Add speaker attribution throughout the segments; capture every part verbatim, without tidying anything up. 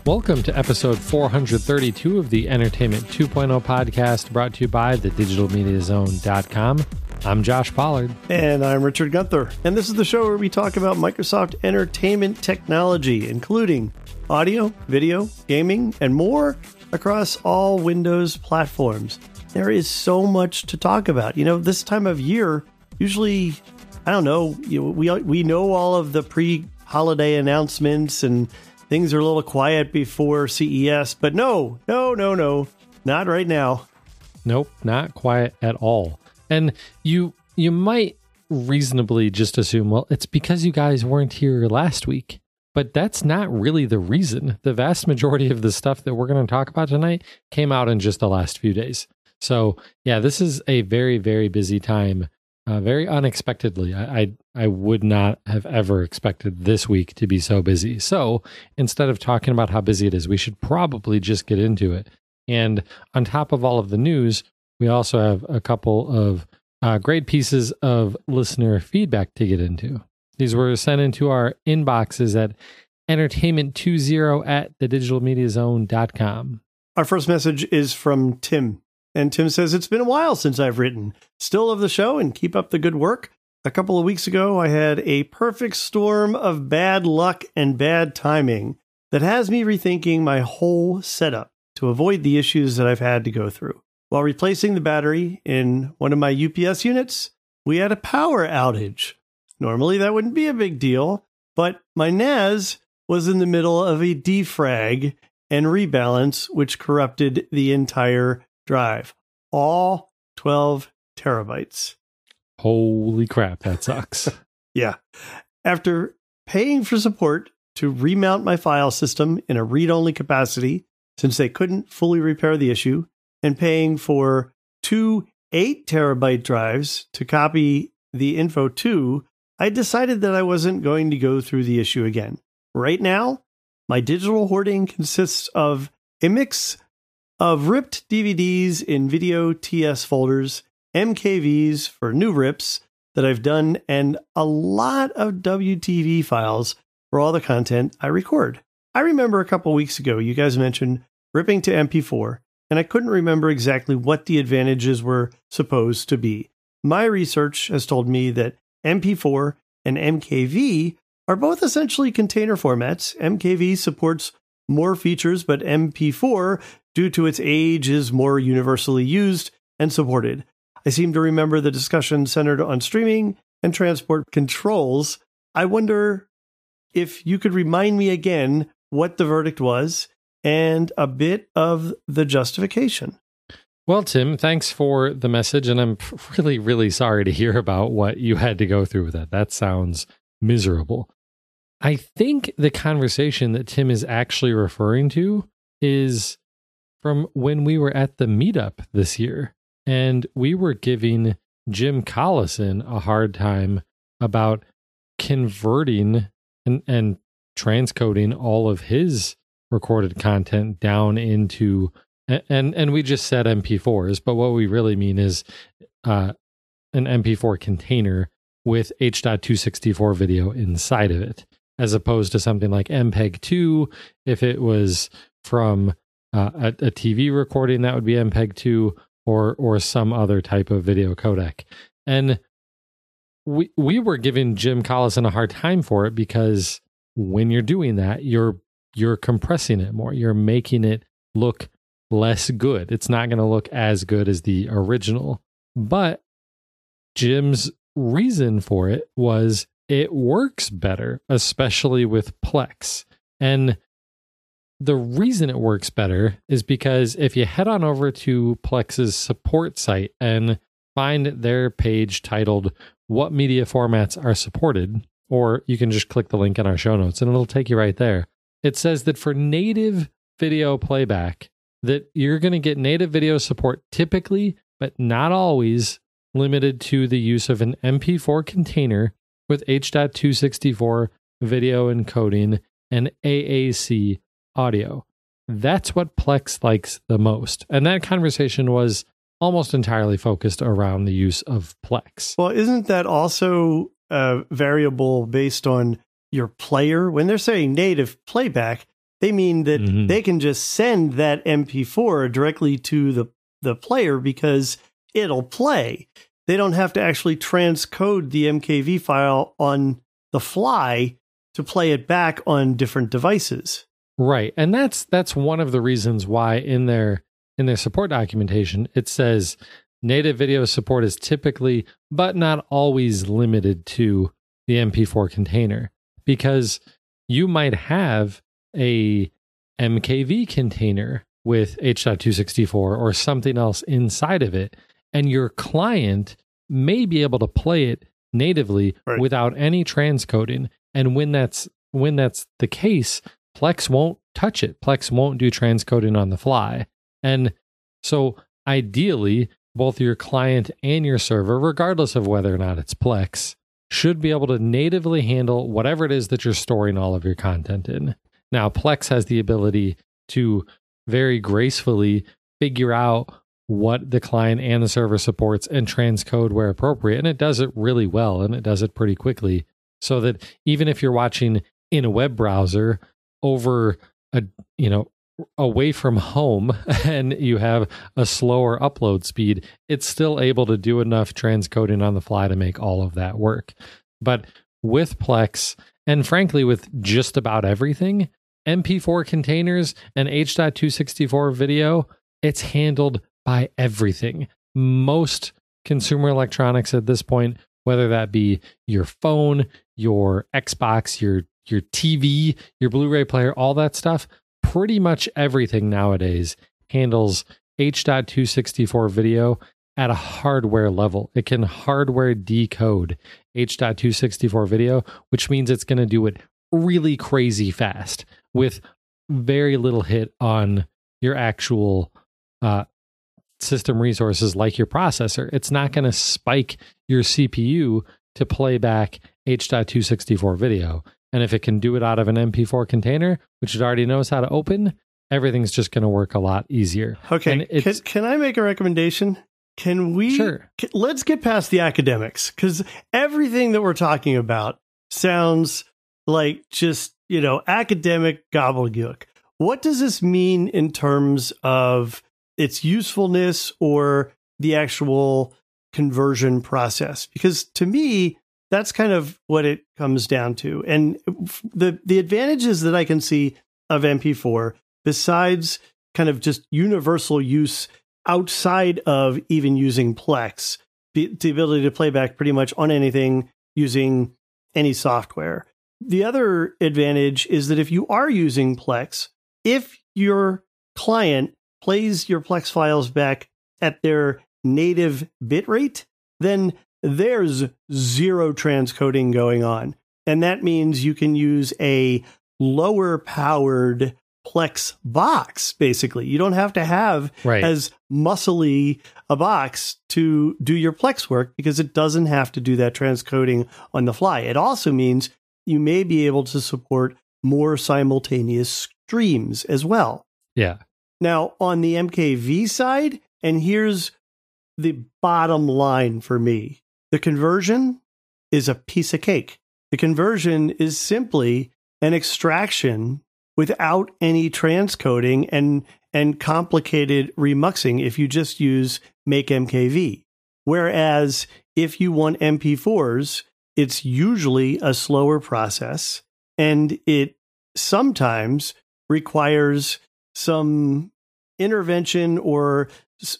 Speaker 1: Welcome to episode four hundred thirty-two of the Entertainment two point oh podcast, brought to you by the digital media zone dot com. I'm Josh Pollard.
Speaker 2: And I'm Richard Gunther. And this is the show where we talk about Microsoft entertainment technology, including audio, video, gaming, and more across all Windows platforms. There is so much to talk about. You know, this time of year, usually, I don't know, you know, we, we know all of the pre-holiday announcements and things are a little quiet before C E S, but no, no, no, no, not right now.
Speaker 1: Nope, not quiet at all. And you you might reasonably just assume, well, it's because you guys weren't here last week. But that's not really the reason. The vast majority of the stuff that we're going to talk about tonight came out in just the last few days. So yeah, this is a very, very busy time. Uh, very unexpectedly. I, I I would not have ever expected this week to be so busy. So instead of talking about how busy it is, we should probably just get into it. And on top of all of the news, we also have a couple of uh, great pieces of listener feedback to get into. These were sent into our inboxes at entertainment twenty at the digital media zone dot com.
Speaker 2: Our first message is from Tim. And Tim says, it's been a while since I've written. Still love the show and keep up the good work. A couple of weeks ago, I had a perfect storm of bad luck and bad timing that has me rethinking my whole setup to avoid the issues that I've had to go through. While replacing the battery in one of my U P S units, we had a power outage. Normally, that wouldn't be a big deal, but my N A S was in the middle of a defrag and rebalance, which corrupted the entire drive. All twelve terabytes.
Speaker 1: Holy crap, that sucks.
Speaker 2: Yeah. After paying for support to remount my file system in a read-only capacity, since they couldn't fully repair the issue, and paying for two eight terabyte drives to copy the info to, I decided that I wasn't going to go through the issue again. Right now, my digital hoarding consists of a mix of ripped D V Ds in video T S folders, M K Vs for new rips that I've done, and a lot of W T V files for all the content I record. I remember a couple weeks ago, you guys mentioned ripping to M P four, and I couldn't remember exactly what the advantages were supposed to be. My research has told me that M P four and M K V are both essentially container formats. M K V supports more features, but M P four, due to its age, is more universally used and supported. I seem to remember the discussion centered on streaming and transport controls. I wonder if you could remind me again what the verdict was and a bit of the justification.
Speaker 1: Well, Tim, thanks for the message, and I'm really, really sorry to hear about what you had to go through with that. That sounds miserable. I think the conversation that Tim is actually referring to is from when we were at the meetup this year, and we were giving Jim Collison a hard time about converting and, and transcoding all of his recorded content down into, and, and we just said M P fours, but what we really mean is uh, an M P four container with H two sixty-four video inside of it, as opposed to something like M P E G two. If it was from uh, a, a T V recording, that would be M P E G two, or or some other type of video codec. And we we were giving Jim Collison a hard time for it because when you're doing that, you're you're compressing it more. You're making it look less good. It's not going to look as good as the original. But Jim's reason for it was it works better, especially with Plex. And the reason it works better is because if you head on over to Plex's support site and find their page titled What Media Formats Are Supported, or you can just click the link in our show notes and it'll take you right there. It says that for native video playback, that you're going to get native video support typically, but not always, limited to the use of an M P four container with H two sixty-four video encoding and A A C audio. That's what Plex likes the most. And that conversation was almost entirely focused around the use of Plex.
Speaker 2: Well, isn't that also a variable based on your player? When they're saying native playback, They mean that
Speaker 1: Mhm.
Speaker 2: they can just send that M P four directly to the, the player because it'll play. They don't have to actually transcode the M K V file on the fly to play it back on different devices.
Speaker 1: Right. And that's that's one of the reasons why in their in their support documentation it says native video support is typically but not always limited to the M P four container, because you might have a M K V container with H two sixty-four or something else inside of it, and your client may be able to play it natively
Speaker 2: right.
Speaker 1: without any transcoding. And when that's when that's the case, Plex won't touch it. Plex won't do transcoding on the fly. And so ideally, both your client and your server, regardless of whether or not it's Plex, should be able to natively handle whatever it is that you're storing all of your content in. Now, Plex has the ability to very gracefully figure out what the client and the server supports and transcode where appropriate. And it does it really well, and it does it pretty quickly, so that even if you're watching in a web browser over a, you know, away from home and you have a slower upload speed, it's still able to do enough transcoding on the fly to make all of that work. But with Plex, and frankly with just about everything, M P four containers and H two sixty-four video, it's handled by everything. Most consumer electronics at this point, whether that be your phone, your Xbox, your your T V, your Blu-ray player, all that stuff, pretty much everything nowadays handles H two sixty-four video at a hardware level. It can hardware decode H two sixty-four video, which means it's going to do it really crazy fast with very little hit on your actual uh, system resources like your processor. It's not going to spike your C P U to play back H two sixty-four video. And if it can do it out of an M P four container, which it already knows how to open, everything's just going to work a lot easier.
Speaker 2: Okay. Can, can I make a recommendation? Can we?
Speaker 1: Sure.
Speaker 2: Can, let's get past the academics, because everything that we're talking about sounds like just, you know, academic gobbledygook. What does this mean in terms of its usefulness or the actual conversion process? Because to me, that's kind of what it comes down to. And the the advantages that I can see of M P four, besides kind of just universal use outside of even using Plex, the, the ability to play back pretty much on anything using any software. The other advantage is that if you are using Plex, if your client plays your Plex files back at their native bitrate, then there's zero transcoding going on. And that means you can use a lower powered Plex box, basically. You don't have to have
Speaker 1: right.
Speaker 2: as muscly a box to do your Plex work, because it doesn't have to do that transcoding on the fly. It also means you may be able to support more simultaneous streams as well.
Speaker 1: Yeah.
Speaker 2: Now, on the M K V side, and here's the bottom line for me, the conversion is a piece of cake. The conversion is simply an extraction without any transcoding and, and complicated remuxing if you just use Make M K V. Whereas if you want M P fours, it's usually a slower process, and it sometimes requires some intervention or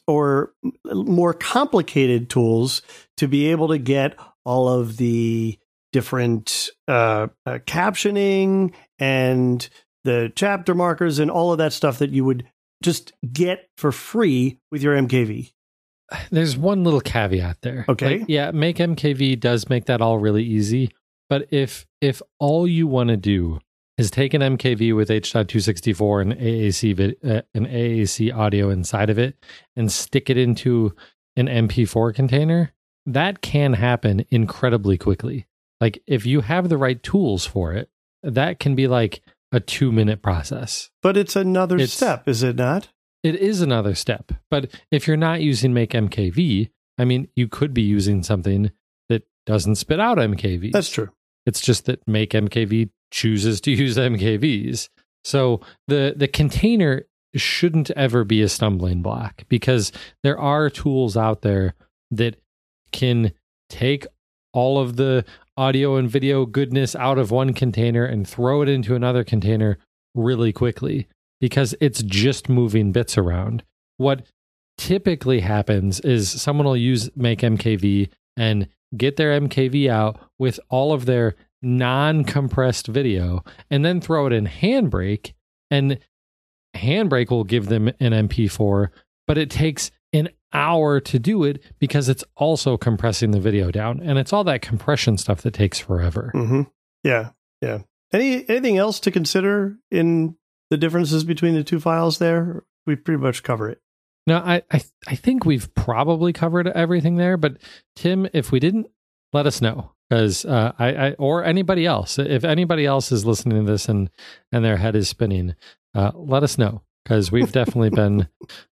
Speaker 2: or more complicated tools to be able to get all of the different uh, uh, captioning and the chapter markers and all of that stuff that you would just get for free with your M K V.
Speaker 1: There's one little caveat there.
Speaker 2: Okay.
Speaker 1: Like, yeah, Make M K V does make that all really easy. But if if all you want to do is take an M K V with H two sixty-four and A A C vid, uh, an A A C audio inside of it and stick it into an M P four container, that can happen incredibly quickly. Like if you have the right tools for it, that can be like a two minute process.
Speaker 2: But it's another
Speaker 1: it's,
Speaker 2: step, is it not?
Speaker 1: It is another step. But if you're not using Make M K V, I mean, you could be using something that doesn't spit out M K Vs.
Speaker 2: That's true.
Speaker 1: It's just that Make M K V chooses to use M K Vs. So the the container shouldn't ever be a stumbling block, because there are tools out there that can take all of the audio and video goodness out of one container and throw it into another container really quickly, because it's just moving bits around. What typically happens is someone will use Make M K V and get their M K V out with all of their non-compressed video and then throw it in Handbrake, and Handbrake will give them an M P four, but it takes an hour to do it because it's also compressing the video down, and it's all that compression stuff that takes forever.
Speaker 2: Mm-hmm. Yeah, yeah. Any anything else to consider in the differences between the two files there? We pretty much cover it.
Speaker 1: No, I, I I think we've probably covered everything there, but Tim, if we didn't, let us know, because uh, I, I or anybody else, if anybody else is listening to this and and their head is spinning, uh, let us know, because we've definitely been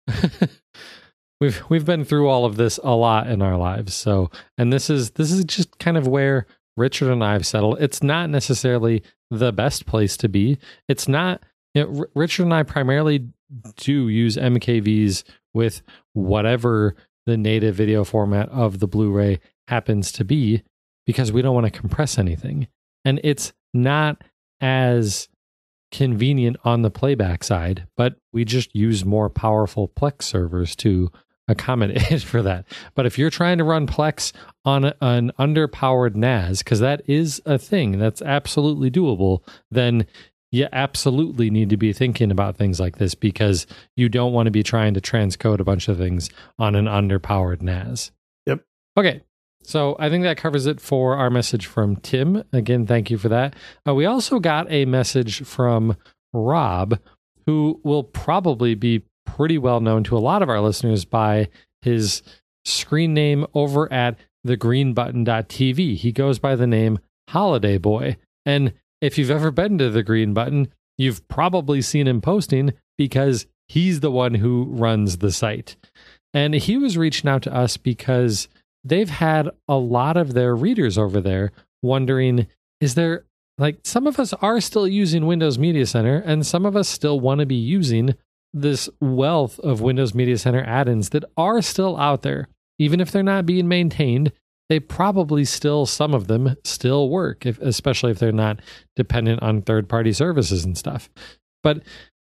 Speaker 1: we've we've been through all of this a lot in our lives. So, and this is this is just kind of where Richard and I have settled. It's not necessarily the best place to be. It's not. You know, R- Richard and I primarily do use M K Vs with whatever the native video format of the Blu-ray happens to be, because we don't want to compress anything. And it's not as convenient on the playback side, but we just use more powerful Plex servers to accommodate for that. But if you're trying to run Plex on a, an underpowered N A S, because that is a thing that's absolutely doable, then you absolutely need to be thinking about things like this, because you don't want to be trying to transcode a bunch of things on an underpowered N A S.
Speaker 2: Yep.
Speaker 1: Okay. So I think that covers it for our message from Tim. Again, thank you for that. Uh, we also got a message from Rob, who will probably be pretty well known to a lot of our listeners by his screen name over at the green button dot t v. He goes by the name Holiday Boy. And if you've ever been to the Green Button, you've probably seen him posting, because he's the one who runs the site. And he was reaching out to us because they've had a lot of their readers over there wondering, is there, like, some of us are still using Windows Media Center, and some of us still want to be using this wealth of Windows Media Center add-ins that are still out there. Even if they're not being maintained, they probably still, some of them still work, if, especially if they're not dependent on third-party services and stuff. But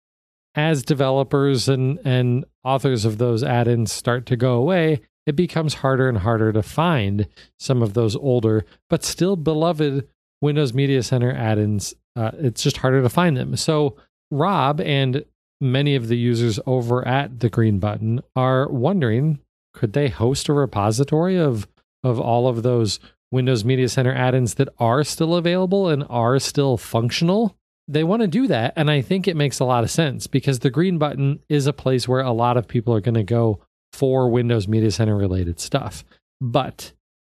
Speaker 1: as developers and, and authors of those add-ins start to go away, it becomes harder and harder to find some of those older but still beloved Windows Media Center add-ins. Uh, it's just harder to find them. So Rob and many of the users over at the Green Button are wondering, could they host a repository of of all of those Windows Media Center add-ins that are still available and are still functional? They want to do that, and I think it makes a lot of sense, because the Green Button is a place where a lot of people are going to go for Windows Media Center related stuff. But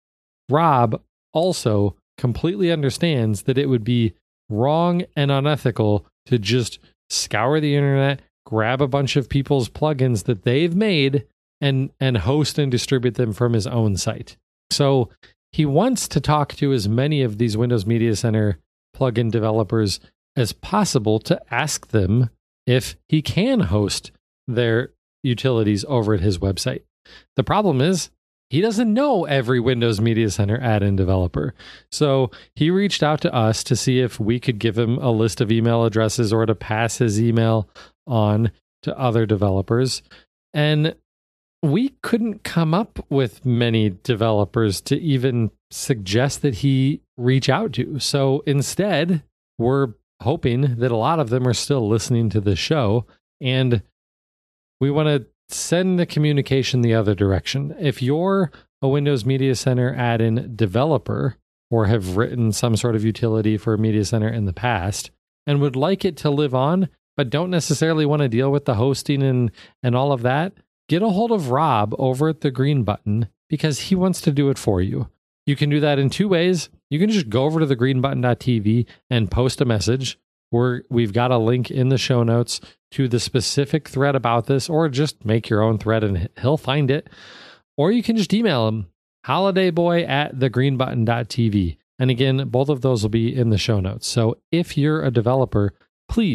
Speaker 1: Rob also completely understands that it would be wrong and unethical to just scour the internet, grab a bunch of people's plugins that they've made, and and host and distribute them from his own site. So he wants to talk to as many of these Windows Media Center plugin developers as possible to ask them if he can host their utilities over at his website. The problem is, he doesn't know every Windows Media Center add-in developer. So he reached out to us to see if we could give him a list of email addresses or to pass his email on to other developers. And we couldn't come up with many developers to even suggest that he reach out to. So instead, we're hoping that a lot of them are still listening to the show, and we want to send the communication the other direction. If you're a Windows Media Center add-in developer or have written some sort of utility for Media Center in the past and would like it to live on, but don't necessarily want to deal with the hosting and, and all of that, get a hold of Rob over at the Green Button, because he wants to do it for you. You can do that in two ways. You can just go over to the green button dot t v and post a message. We're, we've got a link in the show notes to the specific thread about this, or just make your own thread and he'll find it. Or you can just email him, holidayboy at the green button dot t v. And again, both of those will be in the show notes. So if you're a developer, please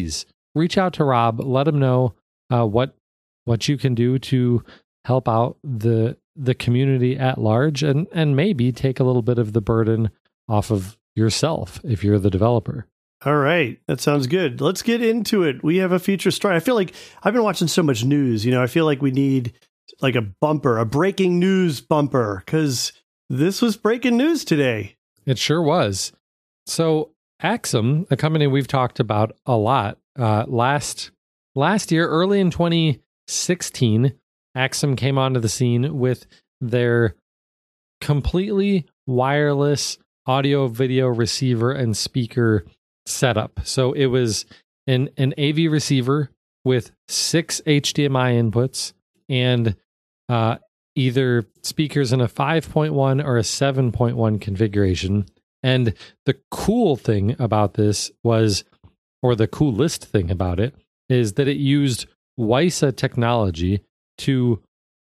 Speaker 1: reach out to Rob, let him know uh, what what you can do to help out the the community at large, and and maybe take a little bit of the burden off of yourself if you're the developer.
Speaker 2: All right. That sounds good. Let's get into it. We have a feature story. I feel like I've been watching so much news. You know, I feel like we need like a bumper, a breaking news bumper, because this was breaking news today.
Speaker 1: It sure was. So Axum, a company we've talked about a lot, uh, last last year, early in twenty sixteen, Axum came onto the scene with their completely wireless audio video receiver and speaker setup. So it was an, an A V receiver with six H D M I inputs and uh, either speakers in a five point one or a seven point one configuration. And the cool thing about this was, or the coolest thing about it, is that it used WiSA technology to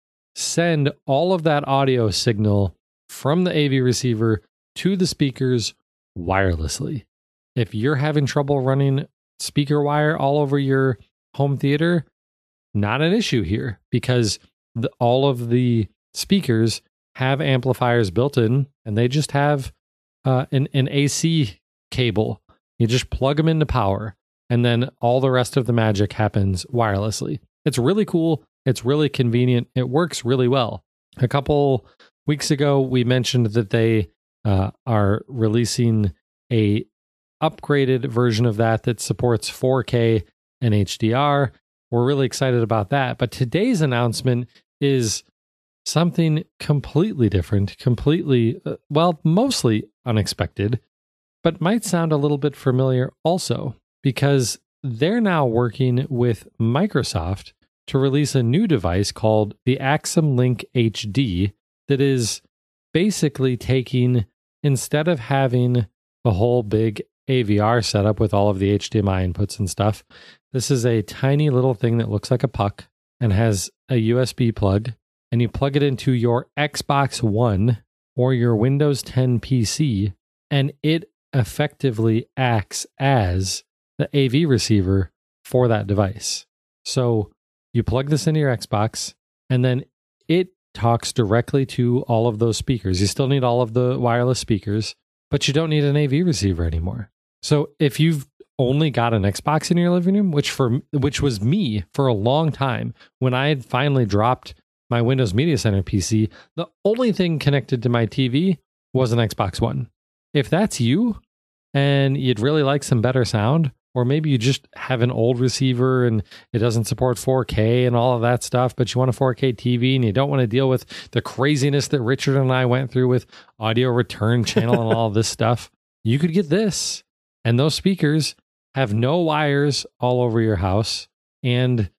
Speaker 1: send all of that audio signal from the A V receiver to the speakers wirelessly. If you're having trouble running speaker wire all over your home theater, not an issue here, because the, all of the speakers have amplifiers built in, and they just have uh, an, an A C cable. You just plug them into power, and then all the rest of the magic happens wirelessly. It's really cool. It's really convenient. It works really well. A couple weeks ago, we mentioned that they uh, are releasing a upgraded version of that that supports four K and H D R. We're really excited about that. But today's announcement is something completely different, completely, uh, well, mostly unexpected, but might sound a little bit familiar also, because they're now working with Microsoft to release a new device called the Axum Link H D that is basically taking, instead of having the whole big A V R setup with all of the H D M I inputs and stuff, this is a tiny little thing that looks like a puck and has a U S B plug, and you plug it into your Xbox One or your Windows ten P C, and it effectively acts as the A V receiver for that device. So you plug this into your Xbox, and then it talks directly to all of those speakers. You still need all of the wireless speakers, but you don't need an A V receiver anymore. So if you've only got an Xbox in your living room, which for which was me for a long time, when I had finally dropped my Windows Media Center P C, the only thing connected to my T V was an Xbox One. If that's you, and you'd really like some better sound, or maybe you just have an old receiver and it doesn't support four K and all of that stuff, but you want a four K T V and you don't want to deal with the craziness that Richard and I went through with audio return channel and all of this stuff, you could get this. And those speakers have no wires all over your house, and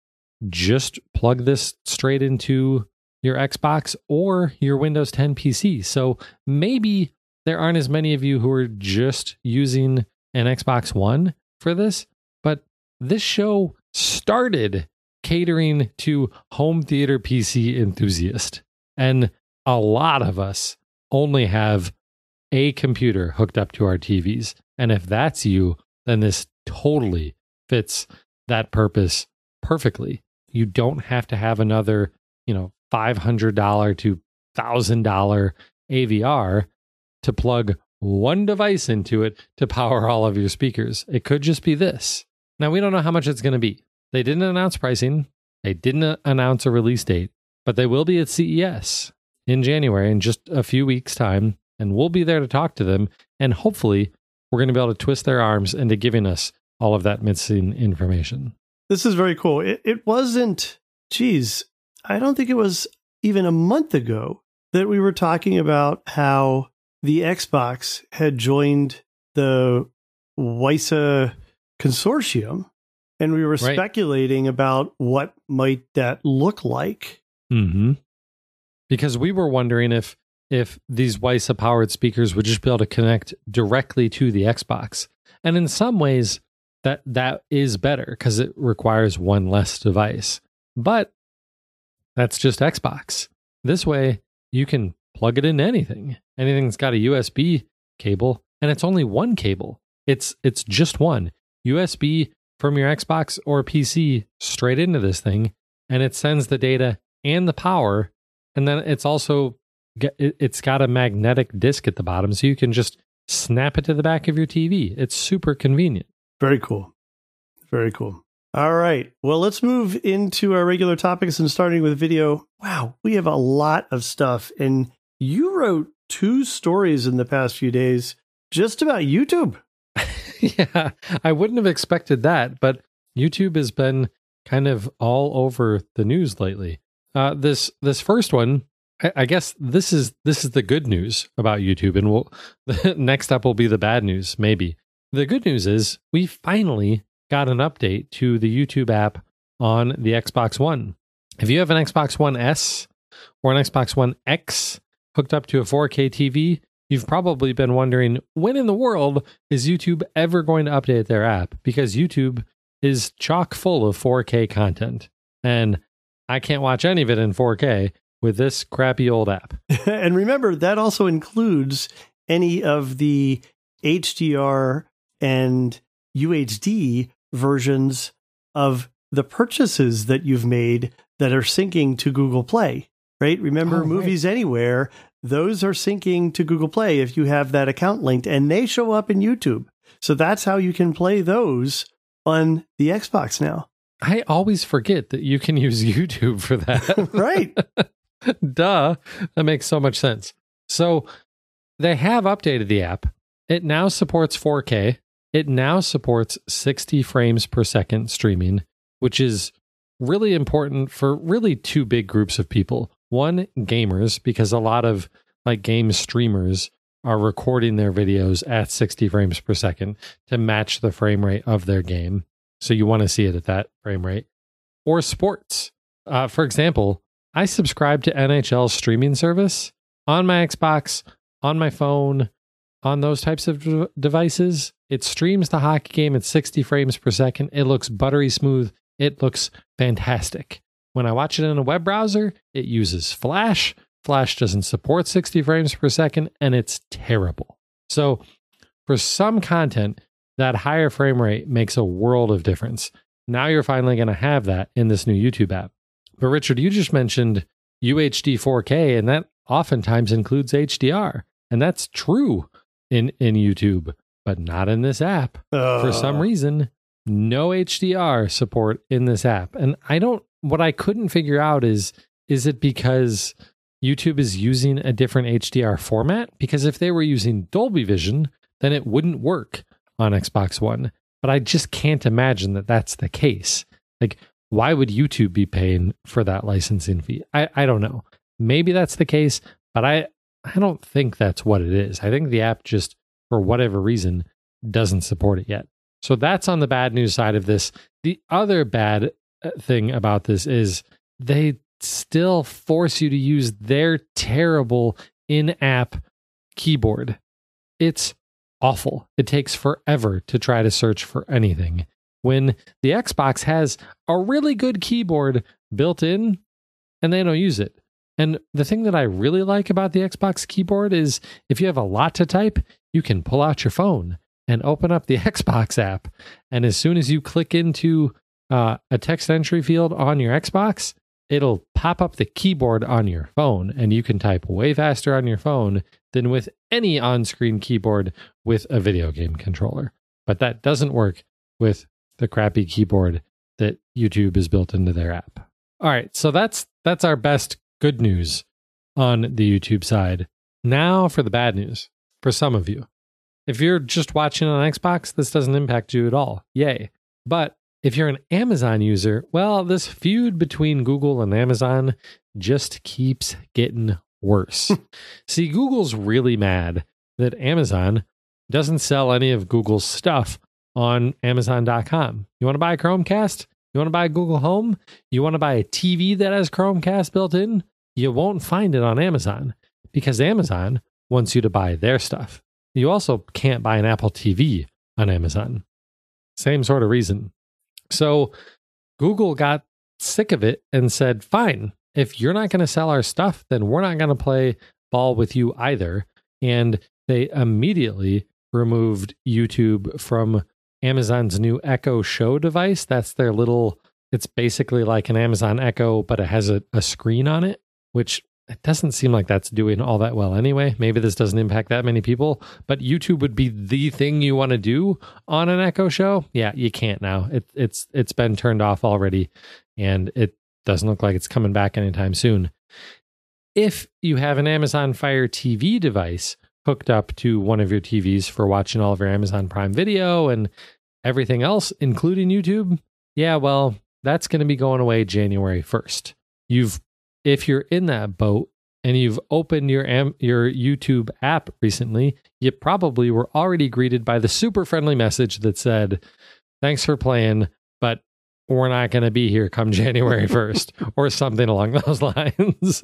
Speaker 1: just plug this straight into your Xbox or your Windows ten P C. So maybe there aren't as many of you who are just using an Xbox One for this, but this show started catering to home theater P C enthusiasts. And a lot of us only have a computer hooked up to our T Vs. And if that's you, then this totally fits that purpose perfectly. You don't have to have another, you know, five hundred dollars to one thousand dollars A V R to plug one device into it to power all of your speakers. It could just be this. Now, we don't know how much it's going to be. They didn't announce pricing. They didn't announce a release date, but they will be at C E S in January in just a few weeks' time, and we'll be there to talk to them, and hopefully we're going to be able to twist their arms into giving us all of that missing information.
Speaker 2: This is very cool. It, it wasn't, geez, I don't think it was even a month ago that we were talking about how the Xbox had joined the WiSA consortium, and we were right. speculating about what might that look like.
Speaker 1: Mm-hmm. Because we were wondering if if these WiSA powered speakers would just be able to connect directly to the Xbox. And in some ways, that that is better because it requires one less device. But that's just Xbox. This way, you can plug it into anything. Anything that's got a U S B cable, and it's only one cable. It's it's just one. U S B from your Xbox or P C straight into this thing, and it sends the data and the power, and then it's also it's got a magnetic disc at the bottom, so you can just snap it to the back of your T V. It's super convenient.
Speaker 2: Very cool. Very cool. All right. Well, let's move into our regular topics, and starting with video. Wow, we have a lot of stuff, and you wrote two stories in the past few days just about YouTube.
Speaker 1: Yeah, I wouldn't have expected that, but YouTube has been kind of all over the news lately. Uh, this this first one, I, I guess this is this is the good news about YouTube, and we'll the next up will be the bad news. Maybe the good news is we finally got an update to the YouTube app on the Xbox One. If you have an Xbox One S or an Xbox One X hooked up to a four K T V, you've probably been wondering, when in the world is YouTube ever going to update their app? Because YouTube is chock full of four K content, and I can't watch any of it in four K with this crappy old app.
Speaker 2: And remember, that also includes any of the H D R and U H D versions of the purchases that you've made that are syncing to Google Play, right? Remember,
Speaker 1: oh,
Speaker 2: Movies
Speaker 1: right.
Speaker 2: Anywhere, those are syncing to Google Play if you have that account linked, and they show up in YouTube. So that's how you can play those on the Xbox now.
Speaker 1: I always forget that you can use YouTube for that.
Speaker 2: Right.
Speaker 1: Duh. That makes so much sense. So they have updated the app. It now supports four K. It now supports sixty frames per second streaming, which is really important for really two big groups of people. One, gamers, because a lot of like game streamers are recording their videos at sixty frames per second to match the frame rate of their game. So you want to see it at that frame rate. Or sports. Uh, for example, I subscribe to N H L's streaming service on my Xbox, on my phone, on those types of de- devices. It streams the hockey game at sixty frames per second. It looks buttery smooth. It looks fantastic. When I watch it in a web browser, it uses Flash. Flash doesn't support sixty frames per second, and it's terrible. So for some content, that higher frame rate makes a world of difference. Now you're finally going to have that in this new YouTube app. But Richard, you just mentioned U H D four K, and that oftentimes includes H D R. And that's true in, in YouTube, but not in this app.
Speaker 2: Uh.
Speaker 1: For some reason, no H D R support in this app. And I don't, what I couldn't figure out is, is it because YouTube is using a different H D R format? Because if they were using Dolby Vision, then it wouldn't work on Xbox One. But I just can't imagine that that's the case. Like, why would YouTube be paying for that licensing fee? I, I don't know. Maybe that's the case, but I, I don't think that's what it is. I think the app just, for whatever reason, doesn't support it yet. So that's on the bad news side of this. The other bad thing about this is they still force you to use their terrible in-app keyboard. It's awful. It takes forever to try to search for anything, when the Xbox has a really good keyboard built in and they don't use it. And the thing that I really like about the Xbox keyboard is if you have a lot to type, you can pull out your phone and open up the Xbox app. And as soon as you click into uh, a text entry field on your Xbox, it'll pop up the keyboard on your phone, and you can type way faster on your phone than with any on-screen keyboard with a video game controller. But that doesn't work with the crappy keyboard that YouTube has built into their app. All right, so that's that's our best good news on the YouTube side. Now for the bad news for some of you. If you're just watching on Xbox, this doesn't impact you at all. Yay. But if you're an Amazon user, well, this feud between Google and Amazon just keeps getting worse. See, Google's really mad that Amazon doesn't sell any of Google's stuff on Amazon dot com. You want to buy a Chromecast? You want to buy a Google Home? You want to buy a T V that has Chromecast built in? You won't find it on Amazon because Amazon wants you to buy their stuff. You also can't buy an Apple T V on Amazon. Same sort of reason. So Google got sick of it and said, fine, if you're not going to sell our stuff, then we're not going to play ball with you either. And they immediately removed YouTube from Amazon's new Echo Show device. That's their little, it's basically like an Amazon Echo, but it has a, a screen on it, which it doesn't seem like that's doing all that well anyway. Maybe this doesn't impact that many people, but YouTube would be the thing you want to do on an Echo Show. Yeah, you can't now. It, it's It's been turned off already, and it doesn't look like it's coming back anytime soon. If you have an Amazon Fire T V device hooked up to one of your T Vs for watching all of your Amazon Prime Video and everything else, including YouTube, yeah, well, that's going to be going away January first. You've If you're in that boat and you've opened your Am- your YouTube app recently, you probably were already greeted by the super friendly message that said, thanks for playing, but we're not going to be here come January first, or something along those lines.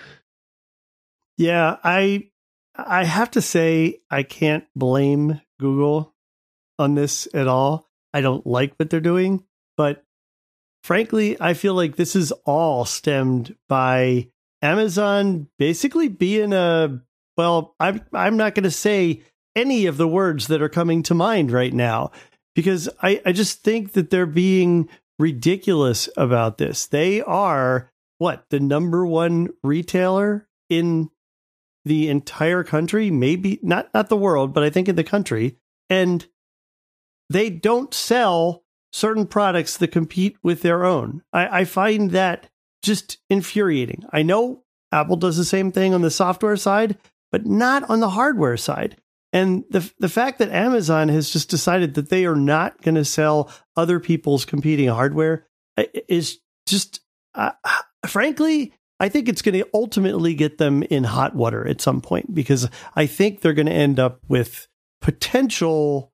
Speaker 2: Yeah, I I have to say I can't blame Google on this at all. I don't like what they're doing, but frankly, I feel like this is all stemmed by Amazon basically being a, well, I'm, I'm not going to say any of the words that are coming to mind right now, because I, I just think that they're being ridiculous about this. They are, what, the number one retailer in the entire country? Maybe not, not the world, but I think in the country. And they don't sell certain products that compete with their own. I, I find that just infuriating. I know Apple does the same thing on the software side, but not on the hardware side. And the the fact that Amazon has just decided that they are not going to sell other people's competing hardware is just, uh, frankly, I think it's going to ultimately get them in hot water at some point, because I think they're going to end up with potential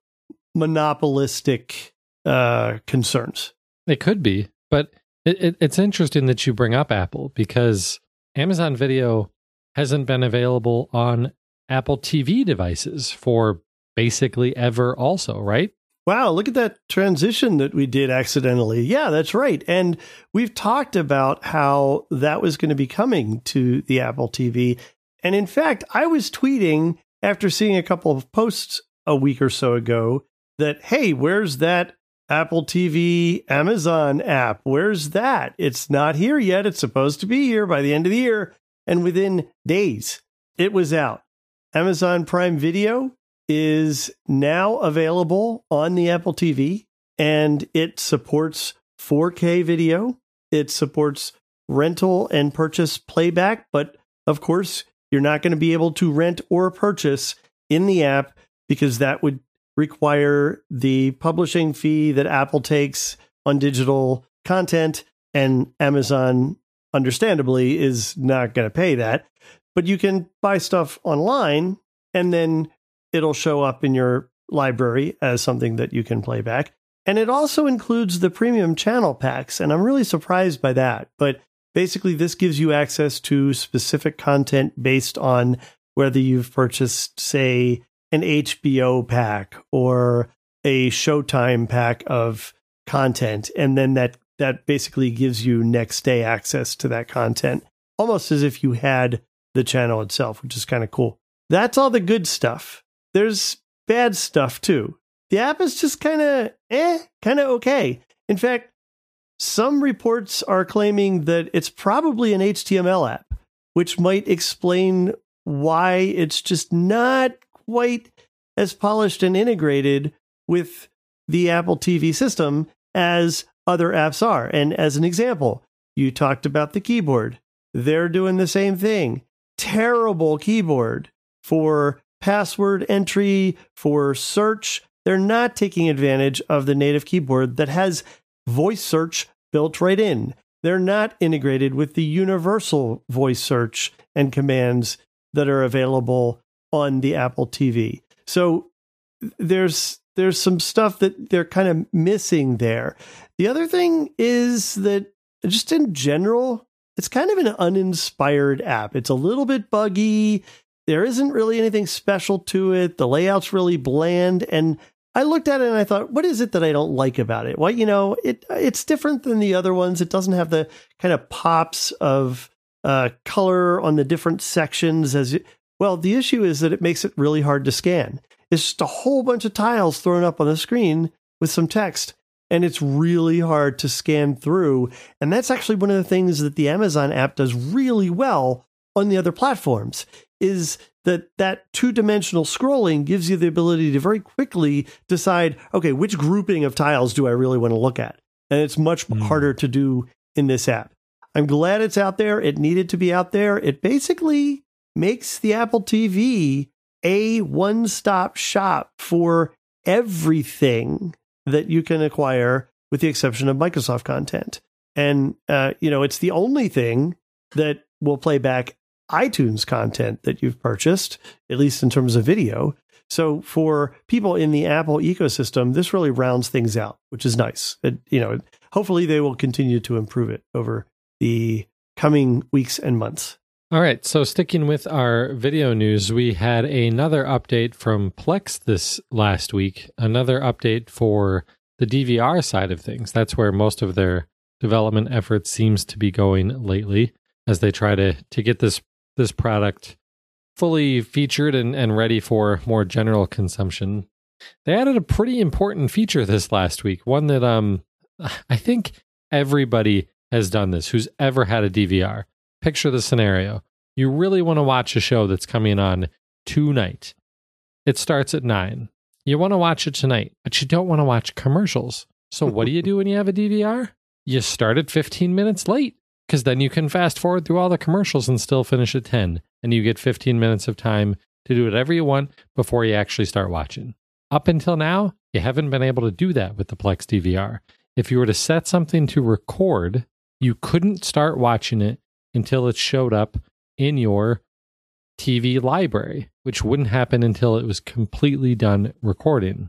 Speaker 2: monopolistic uh, concerns.
Speaker 1: It could be, but it, it, it's interesting that you bring up Apple, because Amazon Video hasn't been available on Apple T V devices for basically ever also, right?
Speaker 2: Wow, look at that transition that we did accidentally. Yeah, that's right. And we've talked about how that was going to be coming to the Apple T V. And in fact, I was tweeting after seeing a couple of posts a week or so ago that, hey, where's that Apple T V Amazon app? Where's that? It's not here yet. It's supposed to be here by the end of the year. And within days, it was out. Amazon Prime Video is now available on the Apple T V, and it supports four K video. It supports rental and purchase playback, but of course, you're not going to be able to rent or purchase in the app, because that would require the publishing fee that Apple takes on digital content, and Amazon, understandably, is not going to pay that. But you can buy stuff online, and then it'll show up in your library as something that you can play back. And it also includes the premium channel packs, and I'm really surprised by that. But basically, this gives you access to specific content based on whether you've purchased, say, an H B O pack or a Showtime pack of content. And then that, that basically gives you next day access to that content, almost as if you had the channel itself, which is kind of cool. That's all the good stuff. There's bad stuff too. The app is just kind of eh, kind of okay. In fact, some reports are claiming that it's probably an H T M L app, which might explain why it's just not quite as polished and integrated with the Apple T V system as other apps are. And as an example, you talked about the keyboard. They're doing the same thing. Terrible keyboard for password entry, for search. They're not taking advantage of the native keyboard that has voice search built right in. They're not integrated with the universal voice search and commands that are available on the Apple T V. So there's there's some stuff that they're kind of missing there. The other thing is that just in general, it's kind of an uninspired app. It's a little bit buggy. There isn't really anything special to it. The layout's really bland. And I looked at it and I thought, what is it that I don't like about it? Well, you know, it it's different than the other ones. It doesn't have the kind of pops of uh, color on the different sections as it, well, the issue is that it makes it really hard to scan. It's just a whole bunch of tiles thrown up on the screen with some text, and it's really hard to scan through. And that's actually one of the things that the Amazon app does really well on the other platforms, is that that two-dimensional scrolling gives you the ability to very quickly decide, okay, which grouping of tiles do I really want to look at? And it's much mm. harder to do in this app. I'm glad it's out there. It needed to be out there. It basically makes the Apple T V a one-stop shop for everything that you can acquire, with the exception of Microsoft content. And, uh, you know, it's the only thing that will play back iTunes content that you've purchased, at least in terms of video. So for people in the Apple ecosystem, this really rounds things out, which is nice. It, you know, hopefully they will continue to improve it over the coming weeks and months.
Speaker 1: All right. So sticking with our video news, we had another update from Plex this last week, another update for the D V R side of things. That's where most of their development efforts seems to be going lately, as they try to, to get this, this product fully featured and, and ready for more general consumption. They added a pretty important feature this last week, one that um I think everybody has done this who's ever had a D V R. Picture the scenario. You really want to watch a show that's coming on tonight. It starts at nine. You want to watch it tonight, but you don't want to watch commercials. So what do you do when you have a D V R? You start at fifteen minutes late, because then you can fast forward through all the commercials and still finish at ten. And you get fifteen minutes of time to do whatever you want before you actually start watching. Up until now, you haven't been able to do that with the Plex D V R. If you were to set something to record, you couldn't start watching it until it showed up in your T V library, which wouldn't happen until it was completely done recording.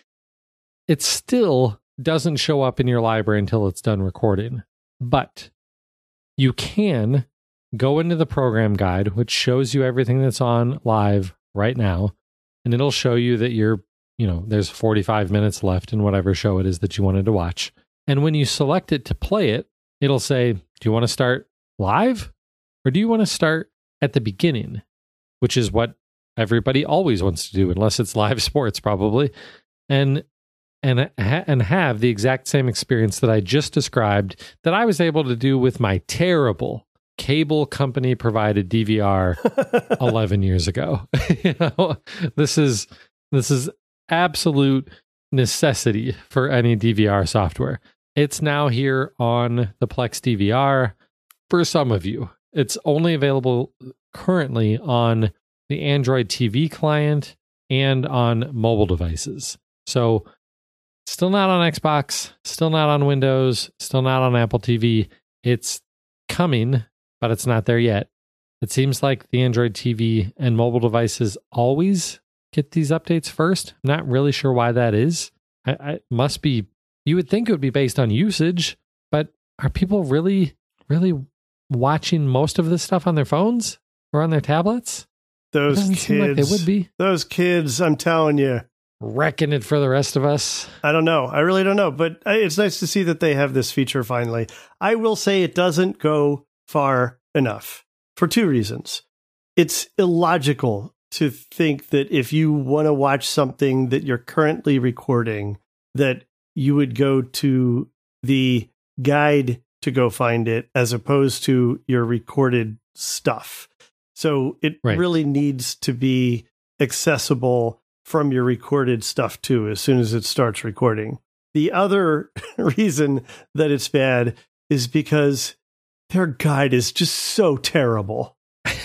Speaker 1: It still doesn't show up in your library until it's done recording, but you can go into the program guide, which shows you everything that's on live right now, and it'll show you that you're, you know, there's forty-five minutes left in whatever show it is that you wanted to watch. And when you select it to play it, it'll say, do you want to start live or do you want to start at the beginning? Which is what everybody always wants to do, unless it's live sports, probably. And and and have the exact same experience that I just described that I was able to do with my terrible cable company provided D V R eleven years ago. You know, this is this is absolute necessity for any D V R software. It's now here on the Plex D V R for some of you. It's only available currently on the Android T V client and on mobile devices. So still not on Xbox, still not on Windows, still not on Apple T V. It's coming, but it's not there yet. It seems like the Android T V and mobile devices always get these updates first. I'm not really sure why that is. I, I must be, you would think it would be based on usage, but are people really, really watching most of this stuff on their phones or on their tablets?
Speaker 2: Those kids, seem like
Speaker 1: they would be.
Speaker 2: Those kids, I'm telling you.
Speaker 1: Wrecking it for the rest of us.
Speaker 2: I don't know. I really don't know. But it's nice to see that they have this feature finally. I will say it doesn't go far enough for two reasons. It's illogical to think that if you want to watch something that you're currently recording, that you would go to the guide to go find it as opposed to your recorded stuff. So it right. really needs to be accessible from your recorded stuff too, as soon as it starts recording. The other reason that it's bad is because their guide is just so terrible.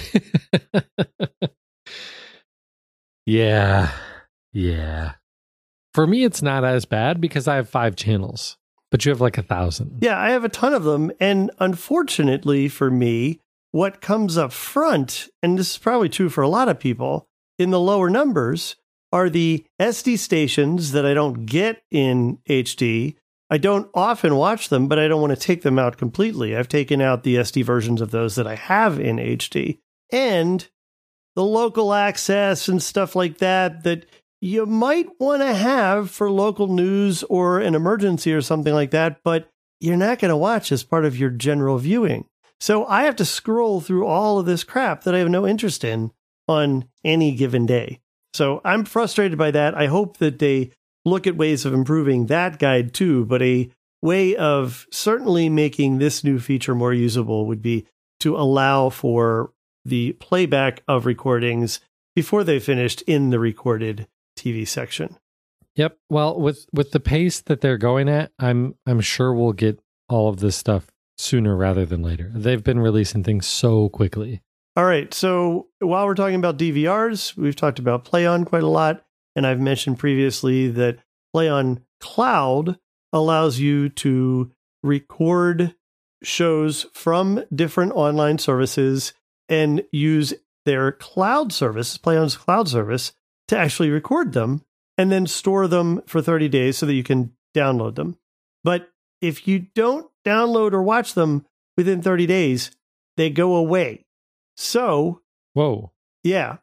Speaker 1: Yeah. Yeah. For me, it's not as bad because I have five channels, but you have like a thousand.
Speaker 2: Yeah, I have a ton of them. And unfortunately for me, what comes up front, and this is probably true for a lot of people, in the lower numbers are the S D stations that I don't get in H D. I don't often watch them, but I don't want to take them out completely. I've taken out the S D versions of those that I have in H D. And the local access and stuff like that that you might want to have for local news or an emergency or something like that, but you're not going to watch as part of your general viewing. So I have to scroll through all of this crap that I have no interest in on any given day. So I'm frustrated by that. I hope that they look at ways of improving that guide too. But a way of certainly making this new feature more usable would be to allow for the playback of recordings before they finished in the recorded T V section.
Speaker 1: Yep. Well, with with the pace that they're going at, I'm I'm sure we'll get all of this stuff sooner rather than later. They've been releasing things so quickly.
Speaker 2: All right. So while we're talking about D V Rs, we've talked about Play On quite a lot, and I've mentioned previously that Play On Cloud allows you to record shows from different online services and use their cloud service, Play On's cloud service, to actually record them and then store them for thirty days so that you can download them. But if you don't download or watch them within thirty days, they go away. So,
Speaker 1: whoa.
Speaker 2: Yeah.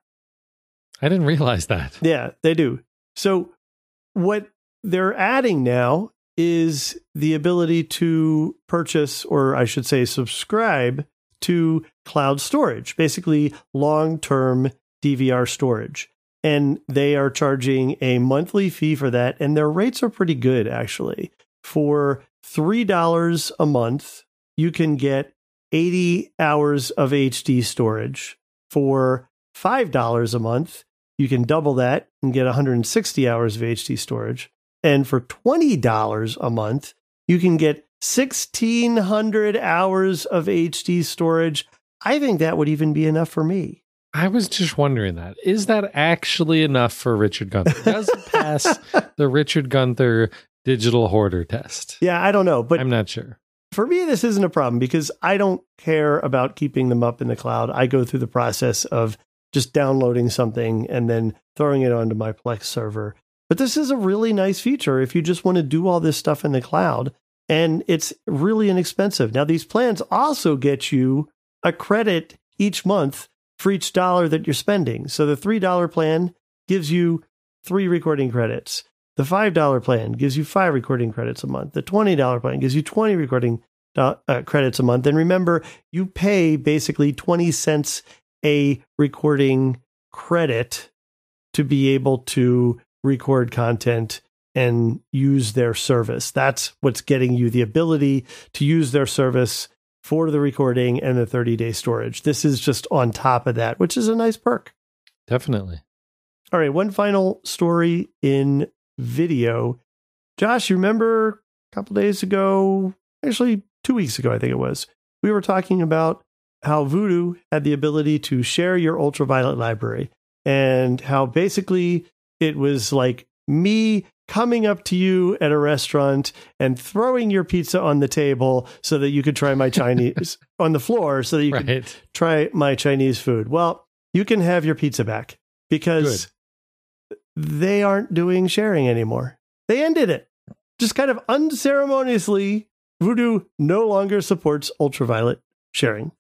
Speaker 1: I didn't realize that.
Speaker 2: Yeah, they do. So what they're adding now is the ability to purchase, or I should say subscribe to cloud storage, basically long-term D V R storage. And they are charging a monthly fee for that. And their rates are pretty good, actually. For three dollars a month, you can get eighty hours of H D storage. For five dollars a month, you can double that and get one hundred sixty hours of H D storage. And for twenty dollars a month, you can get sixteen hundred hours of H D storage. I think that would even be enough for me.
Speaker 1: I was just wondering that. Is that actually enough for Richard Gunther? Does it pass the Richard Gunther digital hoarder test?
Speaker 2: Yeah, I don't know, but
Speaker 1: I'm not sure.
Speaker 2: For me, this isn't a problem because I don't care about keeping them up in the cloud. I go through the process of just downloading something and then throwing it onto my Plex server. But this is a really nice feature if you just want to do all this stuff in the cloud, and it's really inexpensive. Now, these plans also get you a credit each month for each dollar that you're spending. So the three dollar plan gives you three recording credits. The five dollar plan gives you five recording credits a month. The twenty dollar plan gives you twenty recording uh, credits a month. And remember, you pay basically twenty cents a recording credit to be able to record content and use their service. That's what's getting you the ability to use their service for the recording and the thirty day storage. This is just on top of that, which is a nice perk.
Speaker 1: Definitely.
Speaker 2: All right, one final story in video. Josh, you remember a couple days ago, actually two weeks ago, I think it was, we were talking about how Vudu had the ability to share your ultraviolet library and how basically it was like me coming up to you at a restaurant and throwing your pizza on the table so that you could try my Chinese on the floor so that you
Speaker 1: right.
Speaker 2: could try my Chinese food. Well, you can have your pizza back because Good. They aren't doing sharing anymore. They ended it. Just kind of unceremoniously, Vudu no longer supports ultraviolet sharing.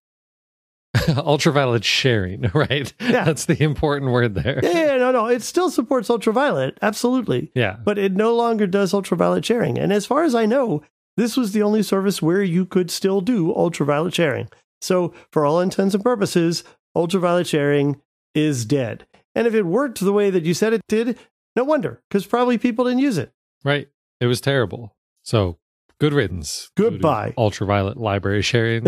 Speaker 1: Ultraviolet sharing, right?
Speaker 2: Yeah.
Speaker 1: That's the important word there.
Speaker 2: Yeah, yeah, no, no. It still supports ultraviolet. Absolutely.
Speaker 1: Yeah.
Speaker 2: But it no longer does ultraviolet sharing. And as far as I know, this was the only service where you could still do ultraviolet sharing. So for all intents and purposes, ultraviolet sharing is dead. And if it worked the way that you said it did, no wonder, because probably people didn't use it.
Speaker 1: Right. It was terrible. So good riddance.
Speaker 2: Goodbye.
Speaker 1: Ultraviolet library sharing.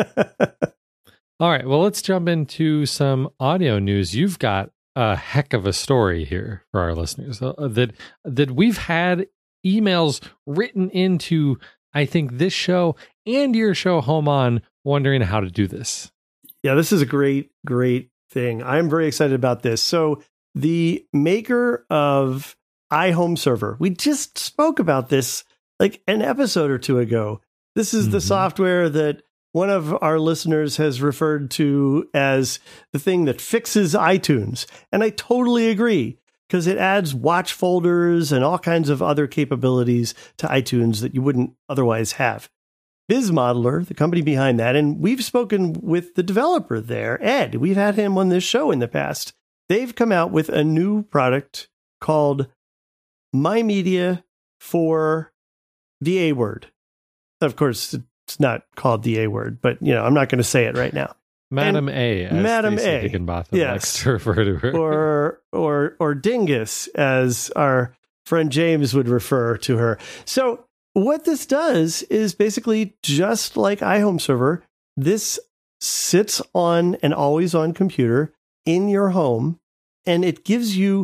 Speaker 1: All right, well, let's jump into some audio news. You've got a heck of a story here for our listeners uh, that that we've had emails written into, I think, this show and your show Home On, wondering how to do this.
Speaker 2: Yeah, this is a great, great thing. I'm very excited about this. So the maker of iHome Server, we just spoke about this like an episode or two ago. This is mm-hmm. the software that one of our listeners has referred to as the thing that fixes iTunes. And I totally agree, because it adds watch folders and all kinds of other capabilities to iTunes that you wouldn't otherwise have. BizModeler, the company behind that, and we've spoken with the developer there, Ed. We've had him on this show in the past. They've come out with a new product called MyMedia for the A word. Of course, it's not called the A word, but you know, I'm not going to say it right now.
Speaker 1: Madam
Speaker 2: and
Speaker 1: A, as
Speaker 2: Madam
Speaker 1: Stacey
Speaker 2: A,
Speaker 1: Higginbotham
Speaker 2: yes,
Speaker 1: likes to refer to her.
Speaker 2: or or or Dingus, as our friend James would refer to her. So what this does is basically just like iHome Server, this sits on an always on computer in your home, and it gives you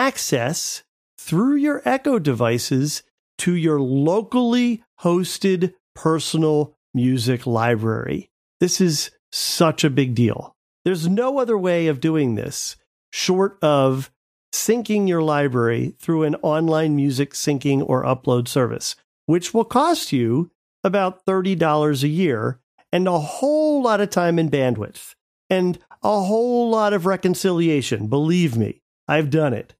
Speaker 2: access through your Echo devices to your locally hosted personal music library. This is such a big deal. There's no other way of doing this short of syncing your library through an online music syncing or upload service, which will cost you about thirty dollars a year and a whole lot of time and bandwidth and a whole lot of reconciliation. Believe me, I've done it.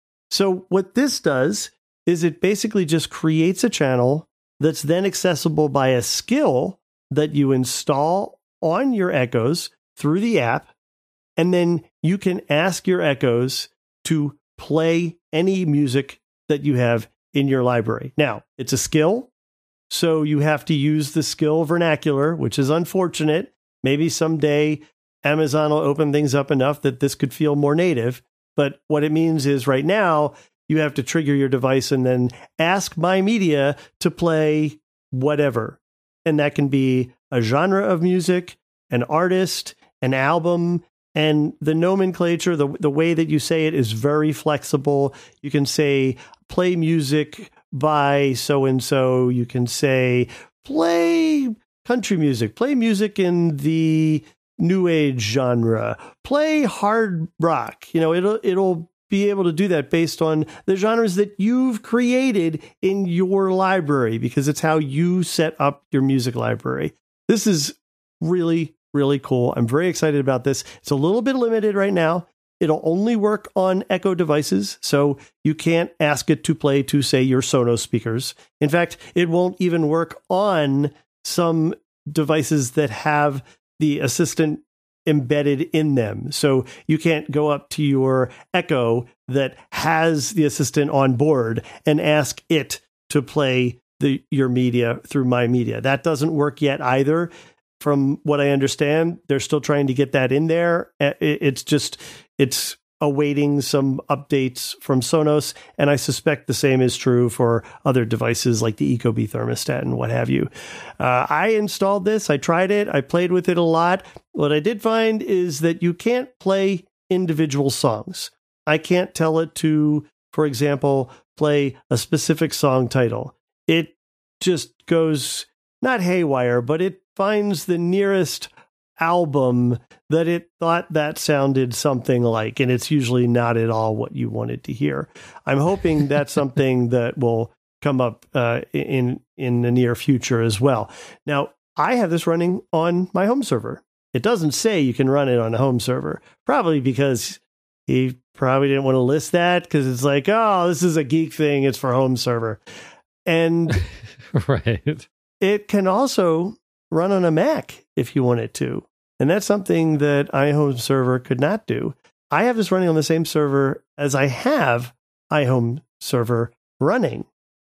Speaker 2: So what this does is it basically just creates a channel that's then accessible by a skill that you install on your Echoes through the app, and then you can ask your Echoes to play any music that you have in your library. Now, it's a skill, so you have to use the skill vernacular, which is unfortunate. Maybe someday Amazon will open things up enough that this could feel more native. But what it means is right now, you have to trigger your device and then ask My Media to play whatever. And that can be a genre of music, an artist, an album, and the nomenclature, the, the way that you say it is very flexible. You can say, play music by so-and-so. You can say, play country music, play music in the new age genre, play hard rock. You know, it'll, it'll be able to do that based on the genres that you've created in your library, because it's how you set up your music library. This is really, really cool. I'm very excited about this. It's a little bit limited right now. It'll only work on Echo devices, so you can't ask it to play to, say, your Sonos speakers. In fact, it won't even work on some devices that have the assistant embedded in them. So you can't go up to your Echo that has the assistant on board and ask it to play the your media through My Media. That doesn't work yet either. From what I understand, they're still trying to get that in there. It's just, it's awaiting some updates from Sonos, and I suspect the same is true for other devices like the Ecobee thermostat and what have you. Uh, I installed this, I tried it, I played with it a lot. What I did find is that you can't play individual songs. I can't tell it to, for example, play a specific song title. It just goes, not haywire, but it finds the nearest album that it thought that sounded something like, and it's usually not at all what you wanted to hear. I'm hoping that's something that will come up uh, in in the near future as well. Now, I have this running on my home server. It doesn't say you can run it on a home server, probably because he probably didn't want to list that, because it's like, oh, this is a geek thing. It's for home server. And
Speaker 1: right.
Speaker 2: It can also run on a Mac if you want it to. And that's something that iHome Server could not do. I have this running on the same server as I have iHome Server running.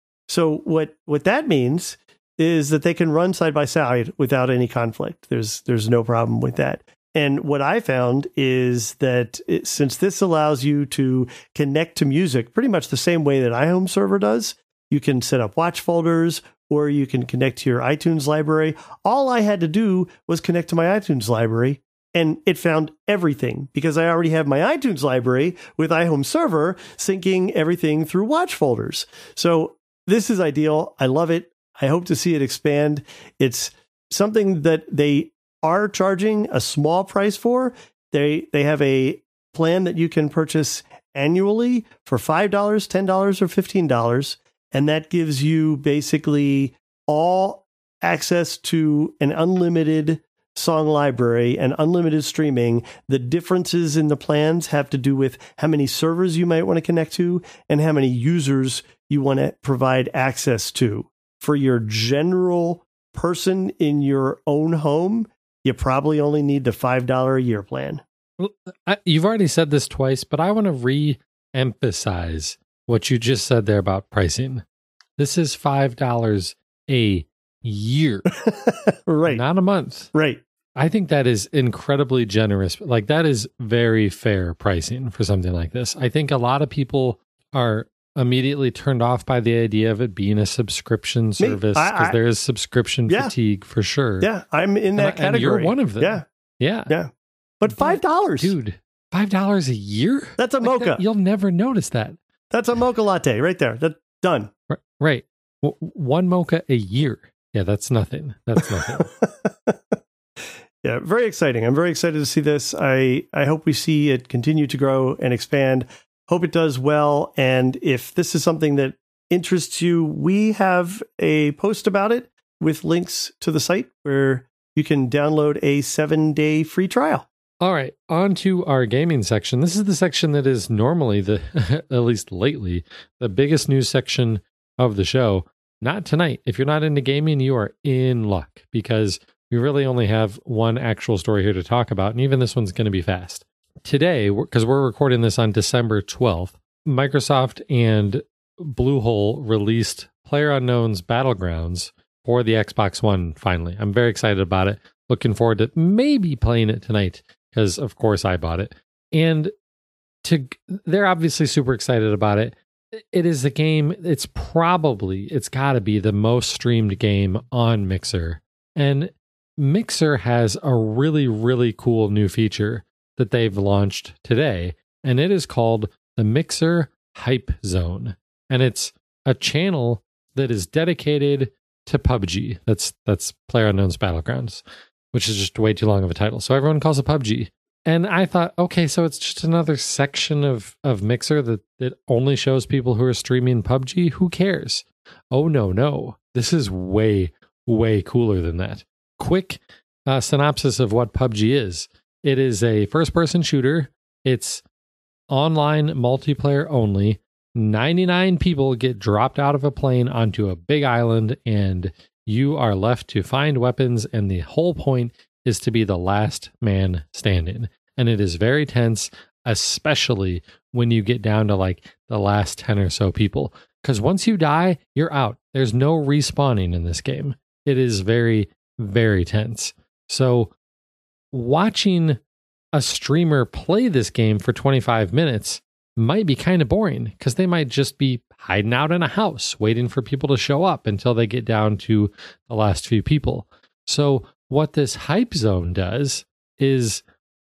Speaker 2: So what, what that means is that they can run side by side without any conflict. There's, there's no problem with that. And what I found is that it, since this allows you to connect to music pretty much the same way that iHome Server does, you can set up watch folders, or you can connect to your iTunes library. All I had to do was connect to my iTunes library, and it found everything because I already have my iTunes library with iHome Server syncing everything through watch folders. So this is ideal. I love it. I hope to see it expand. It's something that they are charging a small price for. They they have a plan that you can purchase annually for five dollars, ten dollars, or fifteen dollars. And that gives you basically all access to an unlimited song library and unlimited streaming. The differences in the plans have to do with how many servers you might want to connect to and how many users you want to provide access to. For your general person in your own home, you probably only need the five dollars a year plan.
Speaker 1: Well, I, you've already said this twice, but I want to re-emphasize what you just said there about pricing. This is five dollars a year.
Speaker 2: Right.
Speaker 1: Not a month.
Speaker 2: Right.
Speaker 1: I think that is incredibly generous. Like, that is very fair pricing for something like this. I think a lot of people are immediately turned off by the idea of it being a subscription service because there is subscription yeah. fatigue for sure.
Speaker 2: Yeah, I'm in that
Speaker 1: and,
Speaker 2: category.
Speaker 1: And you're one of them.
Speaker 2: Yeah.
Speaker 1: Yeah.
Speaker 2: Yeah. But five dollars.
Speaker 1: Dude, five dollars a year?
Speaker 2: That's a like mocha.
Speaker 1: That, you'll never notice that.
Speaker 2: That's a mocha latte right there. That's done.
Speaker 1: Right. right. W- one mocha a year. Yeah, that's nothing. That's nothing.
Speaker 2: Yeah, very exciting. I'm very excited to see this. I, I hope we see it continue to grow and expand. Hope it does well. And if this is something that interests you, we have a post about it with links to the site where you can download a seven-day free trial.
Speaker 1: All right, on to our gaming section. This is the section that is normally, the at least lately, the biggest news section of the show. Not tonight. If you're not into gaming, you are in luck because we really only have one actual story here to talk about, and even this one's going to be fast. Today, because we're recording this on December twelfth, Microsoft and Bluehole released PlayerUnknown's Battlegrounds for the Xbox One finally. I'm very excited about it. Looking forward to maybe playing it tonight because, of course, I bought it. And to they're obviously super excited about it. It is a game, it's probably, it's got to be the most streamed game on Mixer. And Mixer has a really, really cool new feature that they've launched today, and it is called the Mixer Hype Zone. And it's a channel that is dedicated to P U B G. That's that's PlayerUnknown's Battlegrounds, which is just way too long of a title. So everyone calls it P U B G. And I thought, okay, so it's just another section of, of Mixer that, that only shows people who are streaming P U B G. Who cares? Oh, no, no. This is way, way cooler than that. Quick uh, synopsis of what P U B G is. It is a first-person shooter. It's online multiplayer only. ninety-nine people get dropped out of a plane onto a big island, and you are left to find weapons, and the whole point is to be the last man standing. And it is very tense, especially when you get down to like the last ten or so people. Because once you die, you're out. There's no respawning in this game. It is very, very tense. So watching a streamer play this game for twenty-five minutes might be kind of boring because they might just be hiding out in a house waiting for people to show up until they get down to the last few people. So what this Hype Zone does is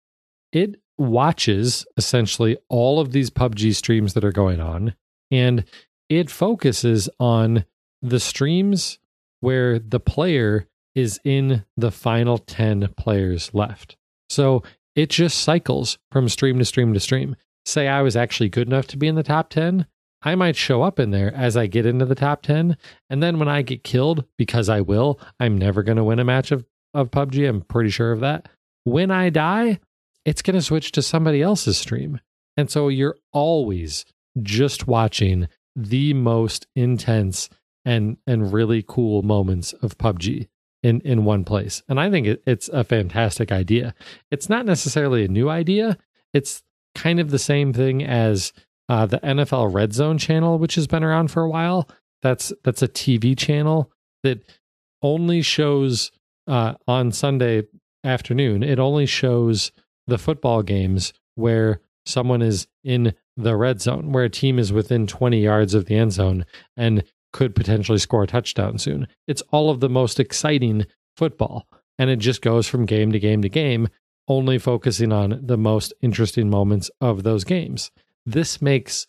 Speaker 1: it watches essentially all of these P U B G streams that are going on, and it focuses on the streams where the player is in the final ten players left. So it just cycles from stream to stream to stream. Say I was actually good enough to be in the top ten, I might show up in there as I get into the top ten. And then when I get killed, because I will, I'm never going to win a match of, of P U B G. I'm pretty sure of that. When I die, it's going to switch to somebody else's stream. And so you're always just watching the most intense and, and really cool moments of P U B G in, in one place. And I think it, it's a fantastic idea. It's not necessarily a new idea. It's kind of the same thing as uh, the N F L Red Zone channel, which has been around for a while. That's that's a T V channel that only shows uh, on Sunday afternoon. It only shows the football games where someone is in the red zone, where a team is within twenty yards of the end zone and could potentially score a touchdown soon. It's all of the most exciting football, and it just goes from game to game to game, only focusing on the most interesting moments of those games. This makes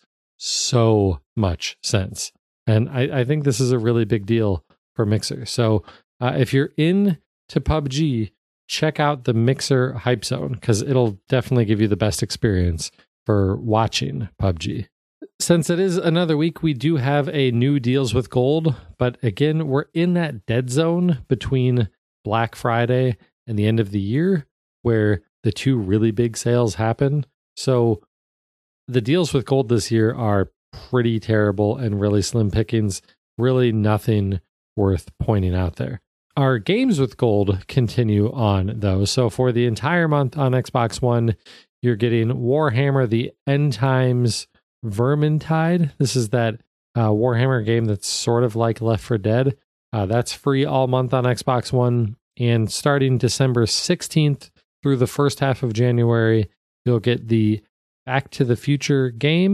Speaker 1: so much sense. And I, I think this is a really big deal for Mixer. So uh, if you're into P U B G, check out the Mixer Hype Zone, because it'll definitely give you the best experience for watching P U B G. Since it is another week, we do have a new Deals with Gold. But again, we're in that dead zone between Black Friday and the end of the year, where the two really big sales happen. So the deals with gold this year are pretty terrible and really slim pickings. Really nothing worth pointing out there. Our games with gold continue on, though. So for the entire month on Xbox One, you're getting Warhammer the End Times Vermintide. This is that uh, Warhammer game that's sort of like Left four Dead. Uh, that's free all month on Xbox One. And starting December sixteenth through the first half of January, you'll get the Back to the Future game,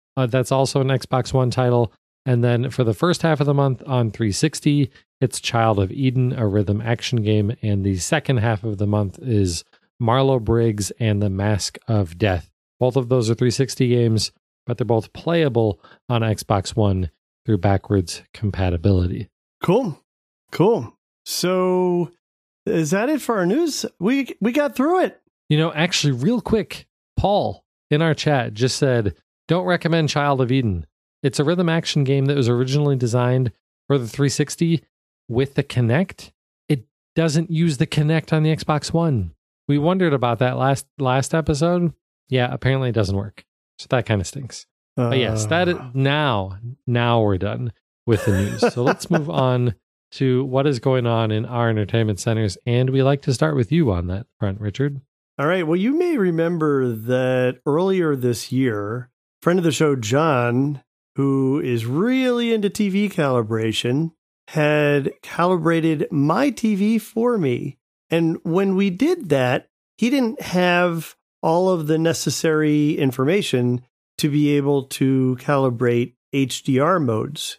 Speaker 1: Uh, that's also an Xbox One title. And then for the first half of the month on three sixty, it's Child of Eden, a rhythm action game. And the second half of the month is Marlo Briggs and the Mask of Death. Both of those are three sixty games, but they're both playable on Xbox One through backwards compatibility.
Speaker 2: Cool. Cool. So is that it for our news? We we got through it.
Speaker 1: You know, actually, real quick, Paul in our chat just said, don't recommend Child of Eden. It's a rhythm action game that was originally designed for the three sixty with the Kinect. It doesn't use the Kinect on the Xbox One. We wondered about that last last episode. Yeah, apparently it doesn't work. So that kind of stinks. Uh, but yes, that is, now, now we're done with the news. So let's move on to what is going on in our entertainment centers. And we like to start with you on that front, Richard.
Speaker 2: All right. Well, you may remember that earlier this year, friend of the show, John, who is really into T V calibration, had calibrated my T V for me. And when we did that, he didn't have all of the necessary information to be able to calibrate H D R modes.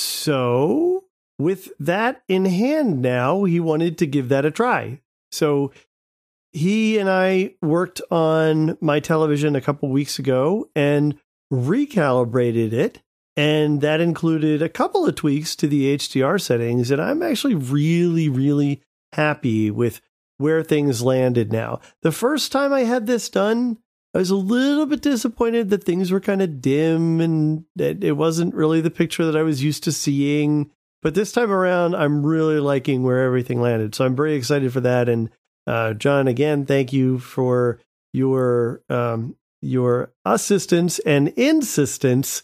Speaker 2: So with that in hand now, he wanted to give that a try. So he and I worked on my television a couple weeks ago and recalibrated it. And that included a couple of tweaks to the H D R settings. And I'm actually really, really happy with where things landed now. The first time I had this done, I was a little bit disappointed that things were kind of dim and that it wasn't really the picture that I was used to seeing. But this time around, I'm really liking where everything landed. So I'm very excited for that. And uh, John, again, thank you for your um, your assistance and insistence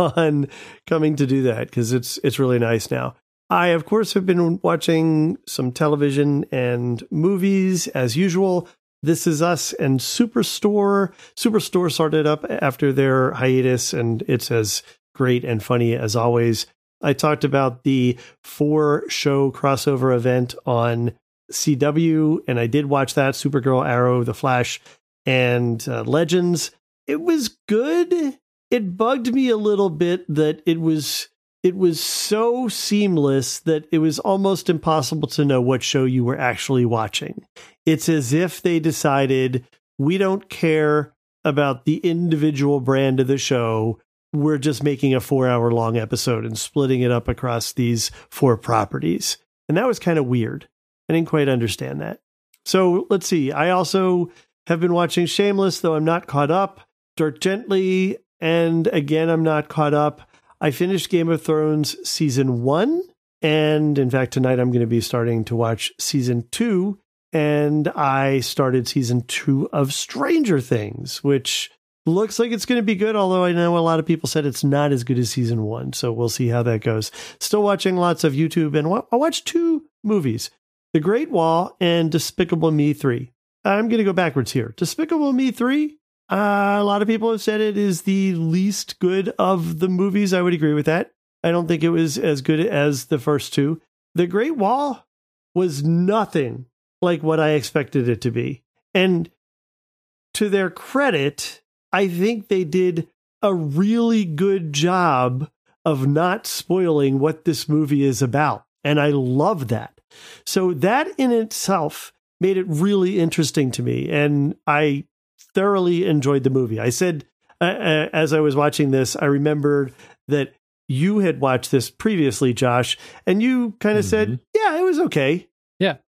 Speaker 2: on coming to do that, because it's it's really nice now. I, of course, have been watching some television and movies as usual. This Is Us and Superstore. Superstore started up after their hiatus, and it's as great and funny as always. I talked about the four-show crossover event on C W, and I did watch that, Supergirl, Arrow, The Flash, and uh, Legends. It was good. It bugged me a little bit that it was... It was so seamless that it was almost impossible to know what show you were actually watching. It's as if they decided, we don't care about the individual brand of the show. We're just making a four hour long episode and splitting it up across these four properties. And that was kind of weird. I didn't quite understand that. So let's see. I also have been watching Shameless, though I'm not caught up. Dirk Gently. And again, I'm not caught up. I finished Game of Thrones season one, and in fact, tonight I'm going to be starting to watch season two, and I started season two of Stranger Things, which looks like it's going to be good, although I know a lot of people said it's not as good as season one, so we'll see how that goes. Still watching lots of YouTube, and I watched two movies, The Great Wall and Despicable Me three. I'm going to go backwards here. Despicable Me three? Uh, a lot of people have said it is the least good of the movies. I would agree with that. I don't think it was as good as the first two. The Great Wall was nothing like what I expected it to be. And to their credit, I think they did a really good job of not spoiling what this movie is about. And I love that. So that in itself made it really interesting to me. And I thoroughly enjoyed the movie. I said, uh, as I was watching this, I remembered that you had watched this previously, Josh, and you kind of mm-hmm. said, yeah, it was okay.
Speaker 1: Yeah.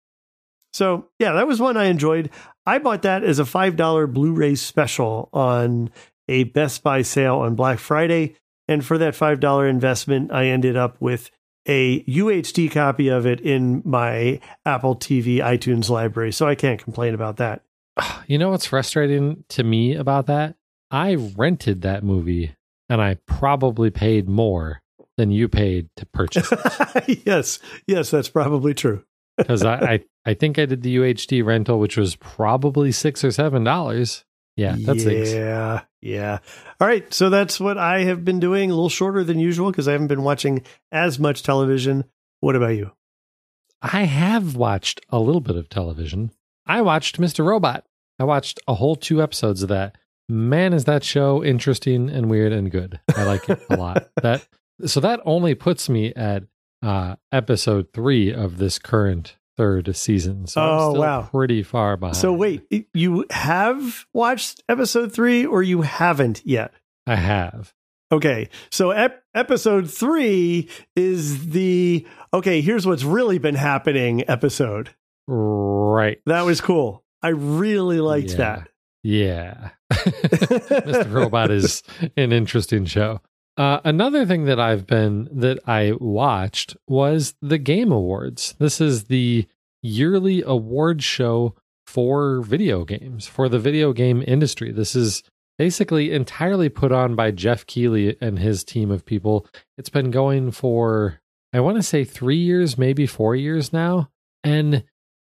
Speaker 2: So, yeah, that was one I enjoyed. I bought that as a five dollar Blu-ray special on a Best Buy sale on Black Friday. And for that five dollar investment, I ended up with a U H D copy of it in my Apple T V iTunes library. So I can't complain about that.
Speaker 1: You know what's frustrating to me about that? I rented that movie, and I probably paid more than you paid to purchase it.
Speaker 2: yes, yes, that's probably true.
Speaker 1: Because I, I, I think I did the U H D rental, which was probably six or seven dollars. Yeah, that's
Speaker 2: things. Yeah, yeah. All right, so that's what I have been doing. A little shorter than usual because I haven't been watching as much television. What about you?
Speaker 1: I have watched a little bit of television. I watched Mister Robot. I watched a whole two episodes of that. man, is that show interesting and weird and good. I like it a lot. That so that only puts me at uh, episode three of this current third season. So
Speaker 2: oh,
Speaker 1: I'm still
Speaker 2: wow.
Speaker 1: pretty far behind.
Speaker 2: So wait, you have watched episode three or you haven't yet?
Speaker 1: I have.
Speaker 2: Okay, so ep- episode three is the, okay, here's what's really been happening episode.
Speaker 1: Right.
Speaker 2: That was cool. I really liked
Speaker 1: yeah.
Speaker 2: that.
Speaker 1: Yeah. Mister Robot is an interesting show. Uh, another thing that I've been, that I watched was the Game Awards. This is the yearly award show for video games, for the video game industry. This is basically entirely put on by Jeff Keighley and his team of people. It's been going for, I want to say three years, maybe four years now. And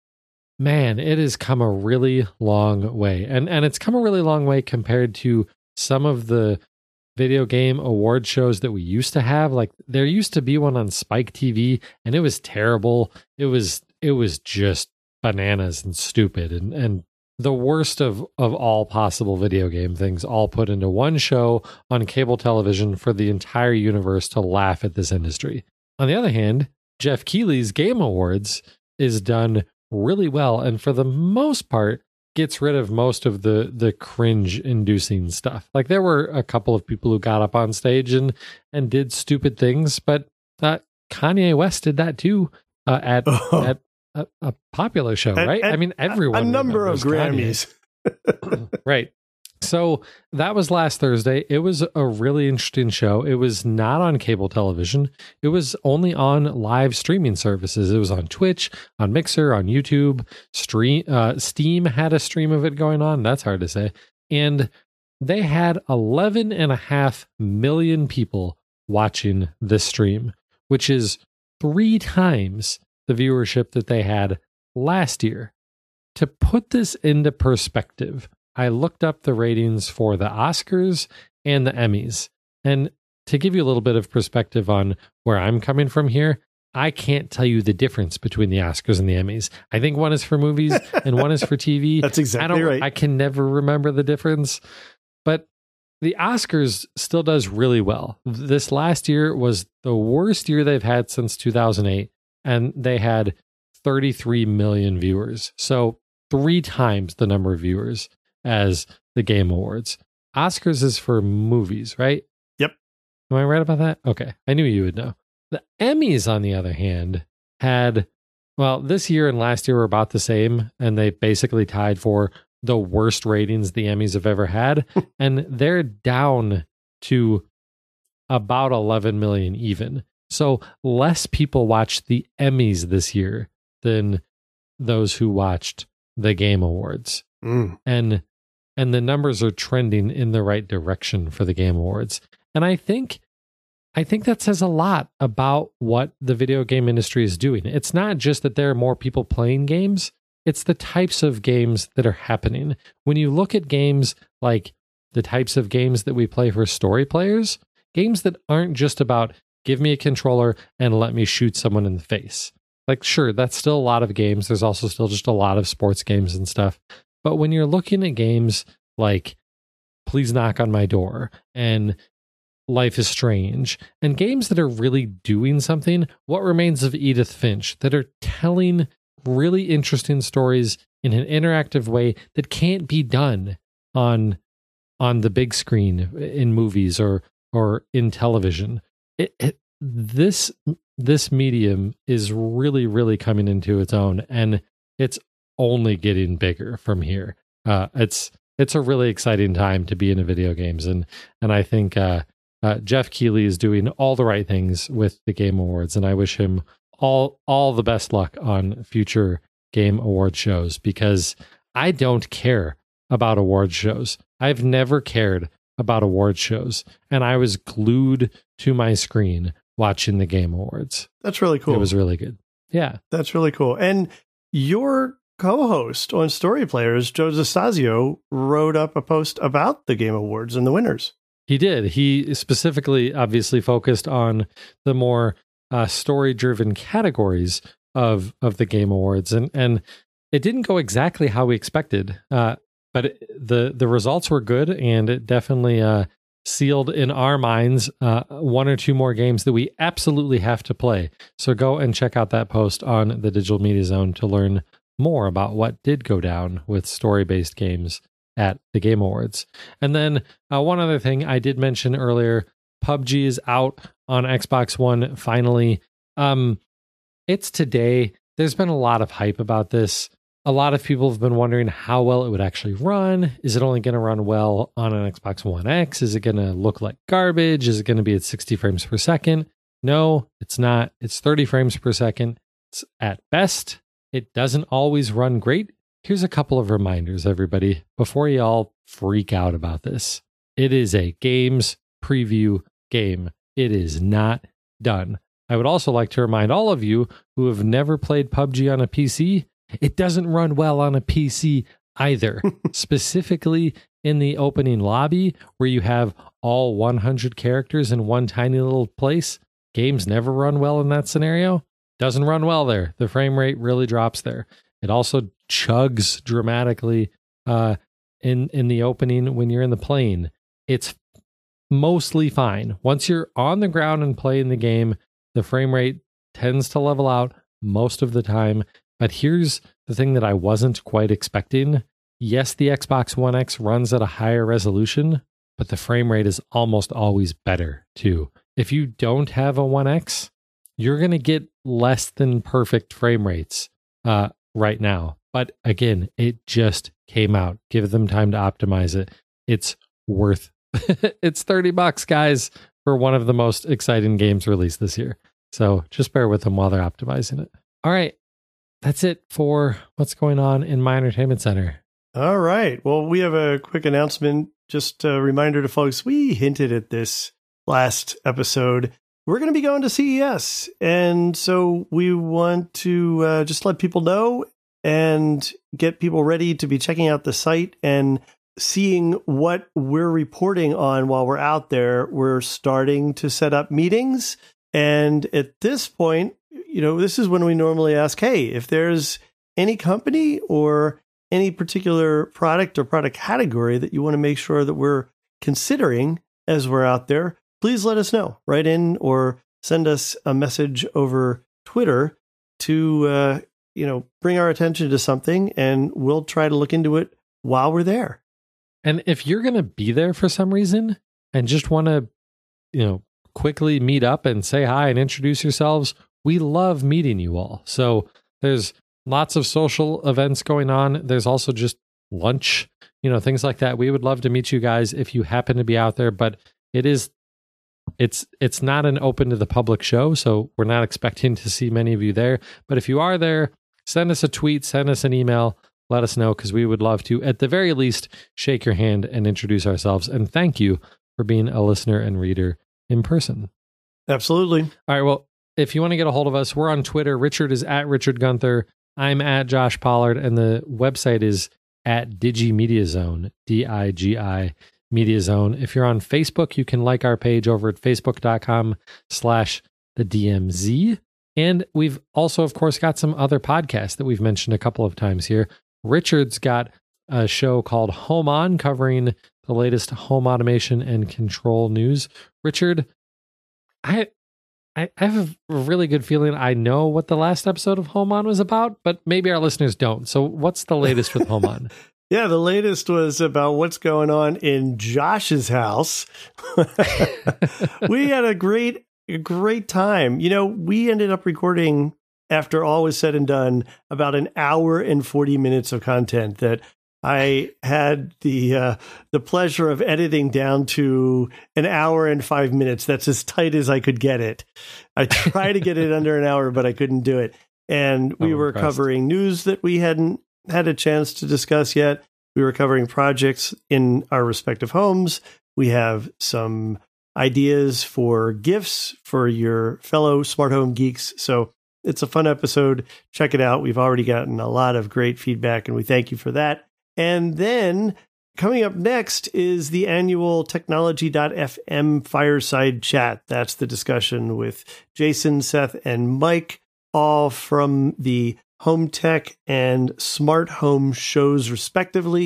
Speaker 1: man, it has come a really long way. And and it's come a really long way compared to some of the video game award shows that we used to have. Like there used to be one on Spike T V and it was terrible. It was it was just bananas and stupid and and the worst of, of all possible video game things all put into one show on cable television for the entire universe to laugh at this industry. On the other hand, Jeff Keighley's Game Awards is done really well and for the most part gets rid of most of the the cringe-inducing stuff. Like there were a couple of people who got up on stage and, and did stupid things, but uh, Kanye West did that too uh, at, oh. at A, a popular show, right?
Speaker 2: And,
Speaker 1: I mean, everyone.
Speaker 2: A number of Grammys.
Speaker 1: Right. So that was last Thursday. It was a really interesting show. It was not on cable television. It was only on live streaming services. It was on Twitch, on Mixer, on YouTube. Stream, uh, Steam had a stream of it going on. That's hard to say. And they had eleven and a half million people watching this stream, which is three times the viewership that they had last year. To put this into perspective, I looked up the ratings for the Oscars and the Emmys. And to give you a little bit of perspective on where I'm coming from here, I can't tell you the difference between the Oscars and the Emmys. I think one is for movies and one is for T V.
Speaker 2: That's exactly
Speaker 1: I don't,
Speaker 2: right.
Speaker 1: I can never remember the difference. But the Oscars still does really well. This last year was the worst year they've had since two thousand eight. And they had thirty-three million viewers. So three times the number of viewers as the Game Awards. Oscars is for movies, right?
Speaker 2: Yep.
Speaker 1: Am I right about that? Okay. I knew you would know. The Emmys, on the other hand, had, well, this year and last year were about the same. And they basically tied for the worst ratings the Emmys have ever had. And they're down to about eleven million even. So less people watched the Emmys this year than those who watched the Game Awards.
Speaker 2: Mm.
Speaker 1: And and the numbers are trending in the right direction for the Game Awards. And I think I think that says a lot about what the video game industry is doing. It's not just that there are more people playing games, it's the types of games that are happening. When you look at games like the types of games that we play for story players, games that aren't just about give me a controller and let me shoot someone in the face. Like, sure, that's still a lot of games. There's also still just a lot of sports games and stuff. But when you're looking at games like Please Knock on My Door and Life is Strange, and games that are really doing something, What Remains of Edith Finch, that are telling really interesting stories in an interactive way that can't be done on on the big screen in movies or or in television. It, it, this this medium is really, really coming into its own, and it's only getting bigger from here. Uh, it's it's a really exciting time to be into video games, and and I think uh, uh, Jeff Keighley is doing all the right things with the Game Awards, and I wish him all all the best luck on future Game Award shows, because I don't care about award shows. I've never cared about award shows, and I was glued to my screen watching the Game Awards.
Speaker 2: That's really cool.
Speaker 1: It was really good. Yeah.
Speaker 2: That's really cool. And your co-host on Story Players, Joe Zastasio, wrote up a post about the Game Awards and the winners.
Speaker 1: He did. He specifically obviously focused on the more uh, story-driven categories of of the Game Awards, and and it didn't go exactly how we expected. Uh, but it, the the results were good, and it definitely uh, sealed in our minds uh, one or two more games that we absolutely have to play. So go and check out that post on the Digital Media Zone to learn more about what did go down with story-based games at the Game Awards. And then uh, one other thing I did mention earlier, P U B G is out on Xbox One finally. Um, it's today. There's been a lot of hype about this. A lot of people have been wondering how well it would actually run. Is it only going to run well on an Xbox One X? Is it going to look like garbage? Is it going to be at sixty frames per second? No, it's not. It's thirty frames per second. It's at best. It doesn't always run great. Here's a couple of reminders, everybody, before you all freak out about this. It is a games preview game. It is not done. I would also like to remind all of you who have never played P U B G on a P C, it doesn't run well on a P C either. Specifically in the opening lobby where you have all one hundred characters in one tiny little place. Games never run well in that scenario. Doesn't run well there. The frame rate really drops there. It also chugs dramatically uh, in, in the opening when you're in the plane. It's mostly fine. Once you're on the ground and playing the game, the frame rate tends to level out most of the time. But here's the thing that I wasn't quite expecting. Yes, the Xbox One X runs at a higher resolution, but the frame rate is almost always better too. If you don't have a One X, you're going to get less than perfect frame rates uh, right now. But again, it just came out. Give them time to optimize it. It's worth it's thirty bucks, guys, for one of the most exciting games released this year. So just bear with them while they're optimizing it. All right. That's it for what's going on in my entertainment center.
Speaker 2: All right. Well, we have a quick announcement. Just a reminder to folks, we hinted at this last episode. We're going to be going to C E S. And so we want to uh, just let people know and get people ready to be checking out the site and seeing what we're reporting on while we're out there. We're starting to set up meetings. And at this point, you know, this is when we normally ask, hey, if there's any company or any particular product or product category that you want to make sure that we're considering as we're out there, please let us know. Write in or send us a message over Twitter to, uh, you know, bring our attention to something, and we'll try to look into it while we're there.
Speaker 1: And if you're going to be there for some reason and just want to, you know, quickly meet up and say hi and introduce yourselves, we love meeting you all. So there's lots of social events going on. There's also just lunch, you know, things like that. We would love to meet you guys if you happen to be out there, but it is, it's, it's not an open to the public show. So we're not expecting to see many of you there, but if you are there, send us a tweet, send us an email, let us know, because we would love to, at the very least, shake your hand and introduce ourselves. And thank you for being a listener and reader in person.
Speaker 2: Absolutely.
Speaker 1: All right. Well, if you want to get a hold of us, we're on Twitter. Richard is at Richard Gunther. I'm at Josh Pollard. And the website is at DigiMediaZone, D I G I Media Zone. If you're on Facebook, you can like our page over at facebook.com slash the DMZ. And we've also, of course, got some other podcasts that we've mentioned a couple of times here. Richard's got a show called Home On, covering the latest home automation and control news. Richard, I, I I have a really good feeling I know what the last episode of Home On was about, but maybe our listeners don't. So what's the latest with Home On?
Speaker 2: Yeah, the latest was about what's going on in Josh's house. We had a great, a great time. You know, we ended up recording, after all was said and done, about an hour and forty minutes of content that I had the uh, the pleasure of editing down to an hour and five minutes. That's as tight as I could get it. I tried to get it under an hour, but I couldn't do it. And we
Speaker 1: I'm
Speaker 2: were
Speaker 1: impressed.
Speaker 2: covering news that we hadn't had a chance to discuss yet. We were covering projects in our respective homes. We have some ideas for gifts for your fellow smart home geeks. So it's a fun episode. Check it out. We've already gotten a lot of great feedback, and we thank you for that. And then coming up next is the annual Technology dot f m Fireside Chat. That's the discussion with Jason, Seth, and Mike, all from the Home Tech and Smart Home shows, respectively.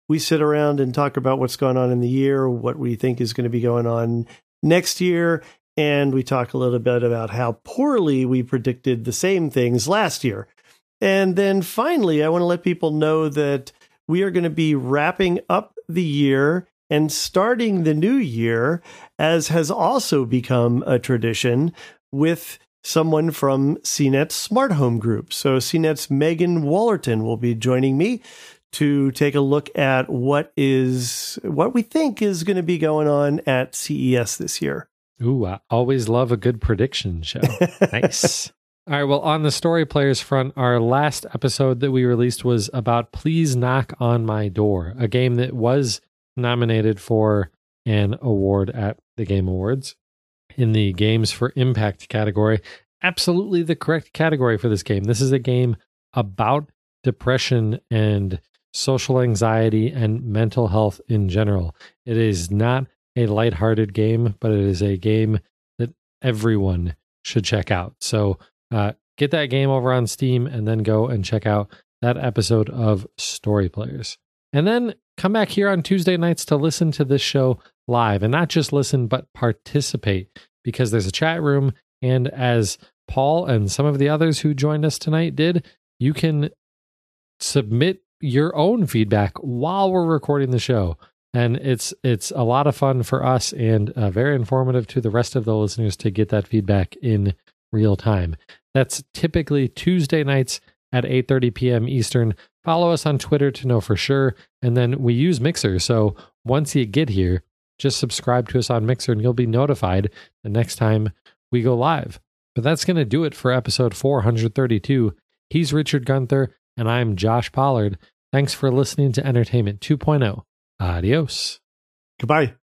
Speaker 2: we sit around and talk about what's going on in the year, what we think is going to be going on next year, and we talk a little bit about how poorly we predicted the same things last year. And then finally, I want to let people know that we are going to be wrapping up the year and starting the new year, as has also become a tradition, with someone from C NET's Smart Home Group. So C NET's Megan Wallerton will be joining me to take a look at what is what we think is going to be going on at C E S this year.
Speaker 1: Ooh, I always love a good prediction show. Nice. All right, well, on the Story Players front, our last episode that we released was about Please Knock on My Door, a game that was nominated for an award at the Game Awards in the Games for Impact category. Absolutely the correct category for this game. This is a game about depression and social anxiety and mental health in general. It is not a lighthearted game, but it is a game that everyone should check out. So uh, get that game over on Steam and then go and check out that episode of Story Players. And then come back here on Tuesday nights to listen to this show live, and not just listen, but participate, because there's a chat room. And as Paul and some of the others who joined us tonight did, you can submit your own feedback while we're recording the show. And it's it's a lot of fun for us, and uh, very informative to the rest of the listeners to get that feedback in real time. That's typically Tuesday nights at eight thirty p.m. Eastern. Follow us on Twitter to know for sure. And then we use Mixer. So once you get here, just subscribe to us on Mixer and you'll be notified the next time we go live. But that's going to do it for episode four thirty-two. He's Richard Gunther, and I'm Josh Pollard. Thanks for listening to Entertainment two point oh. Adios.
Speaker 2: Goodbye.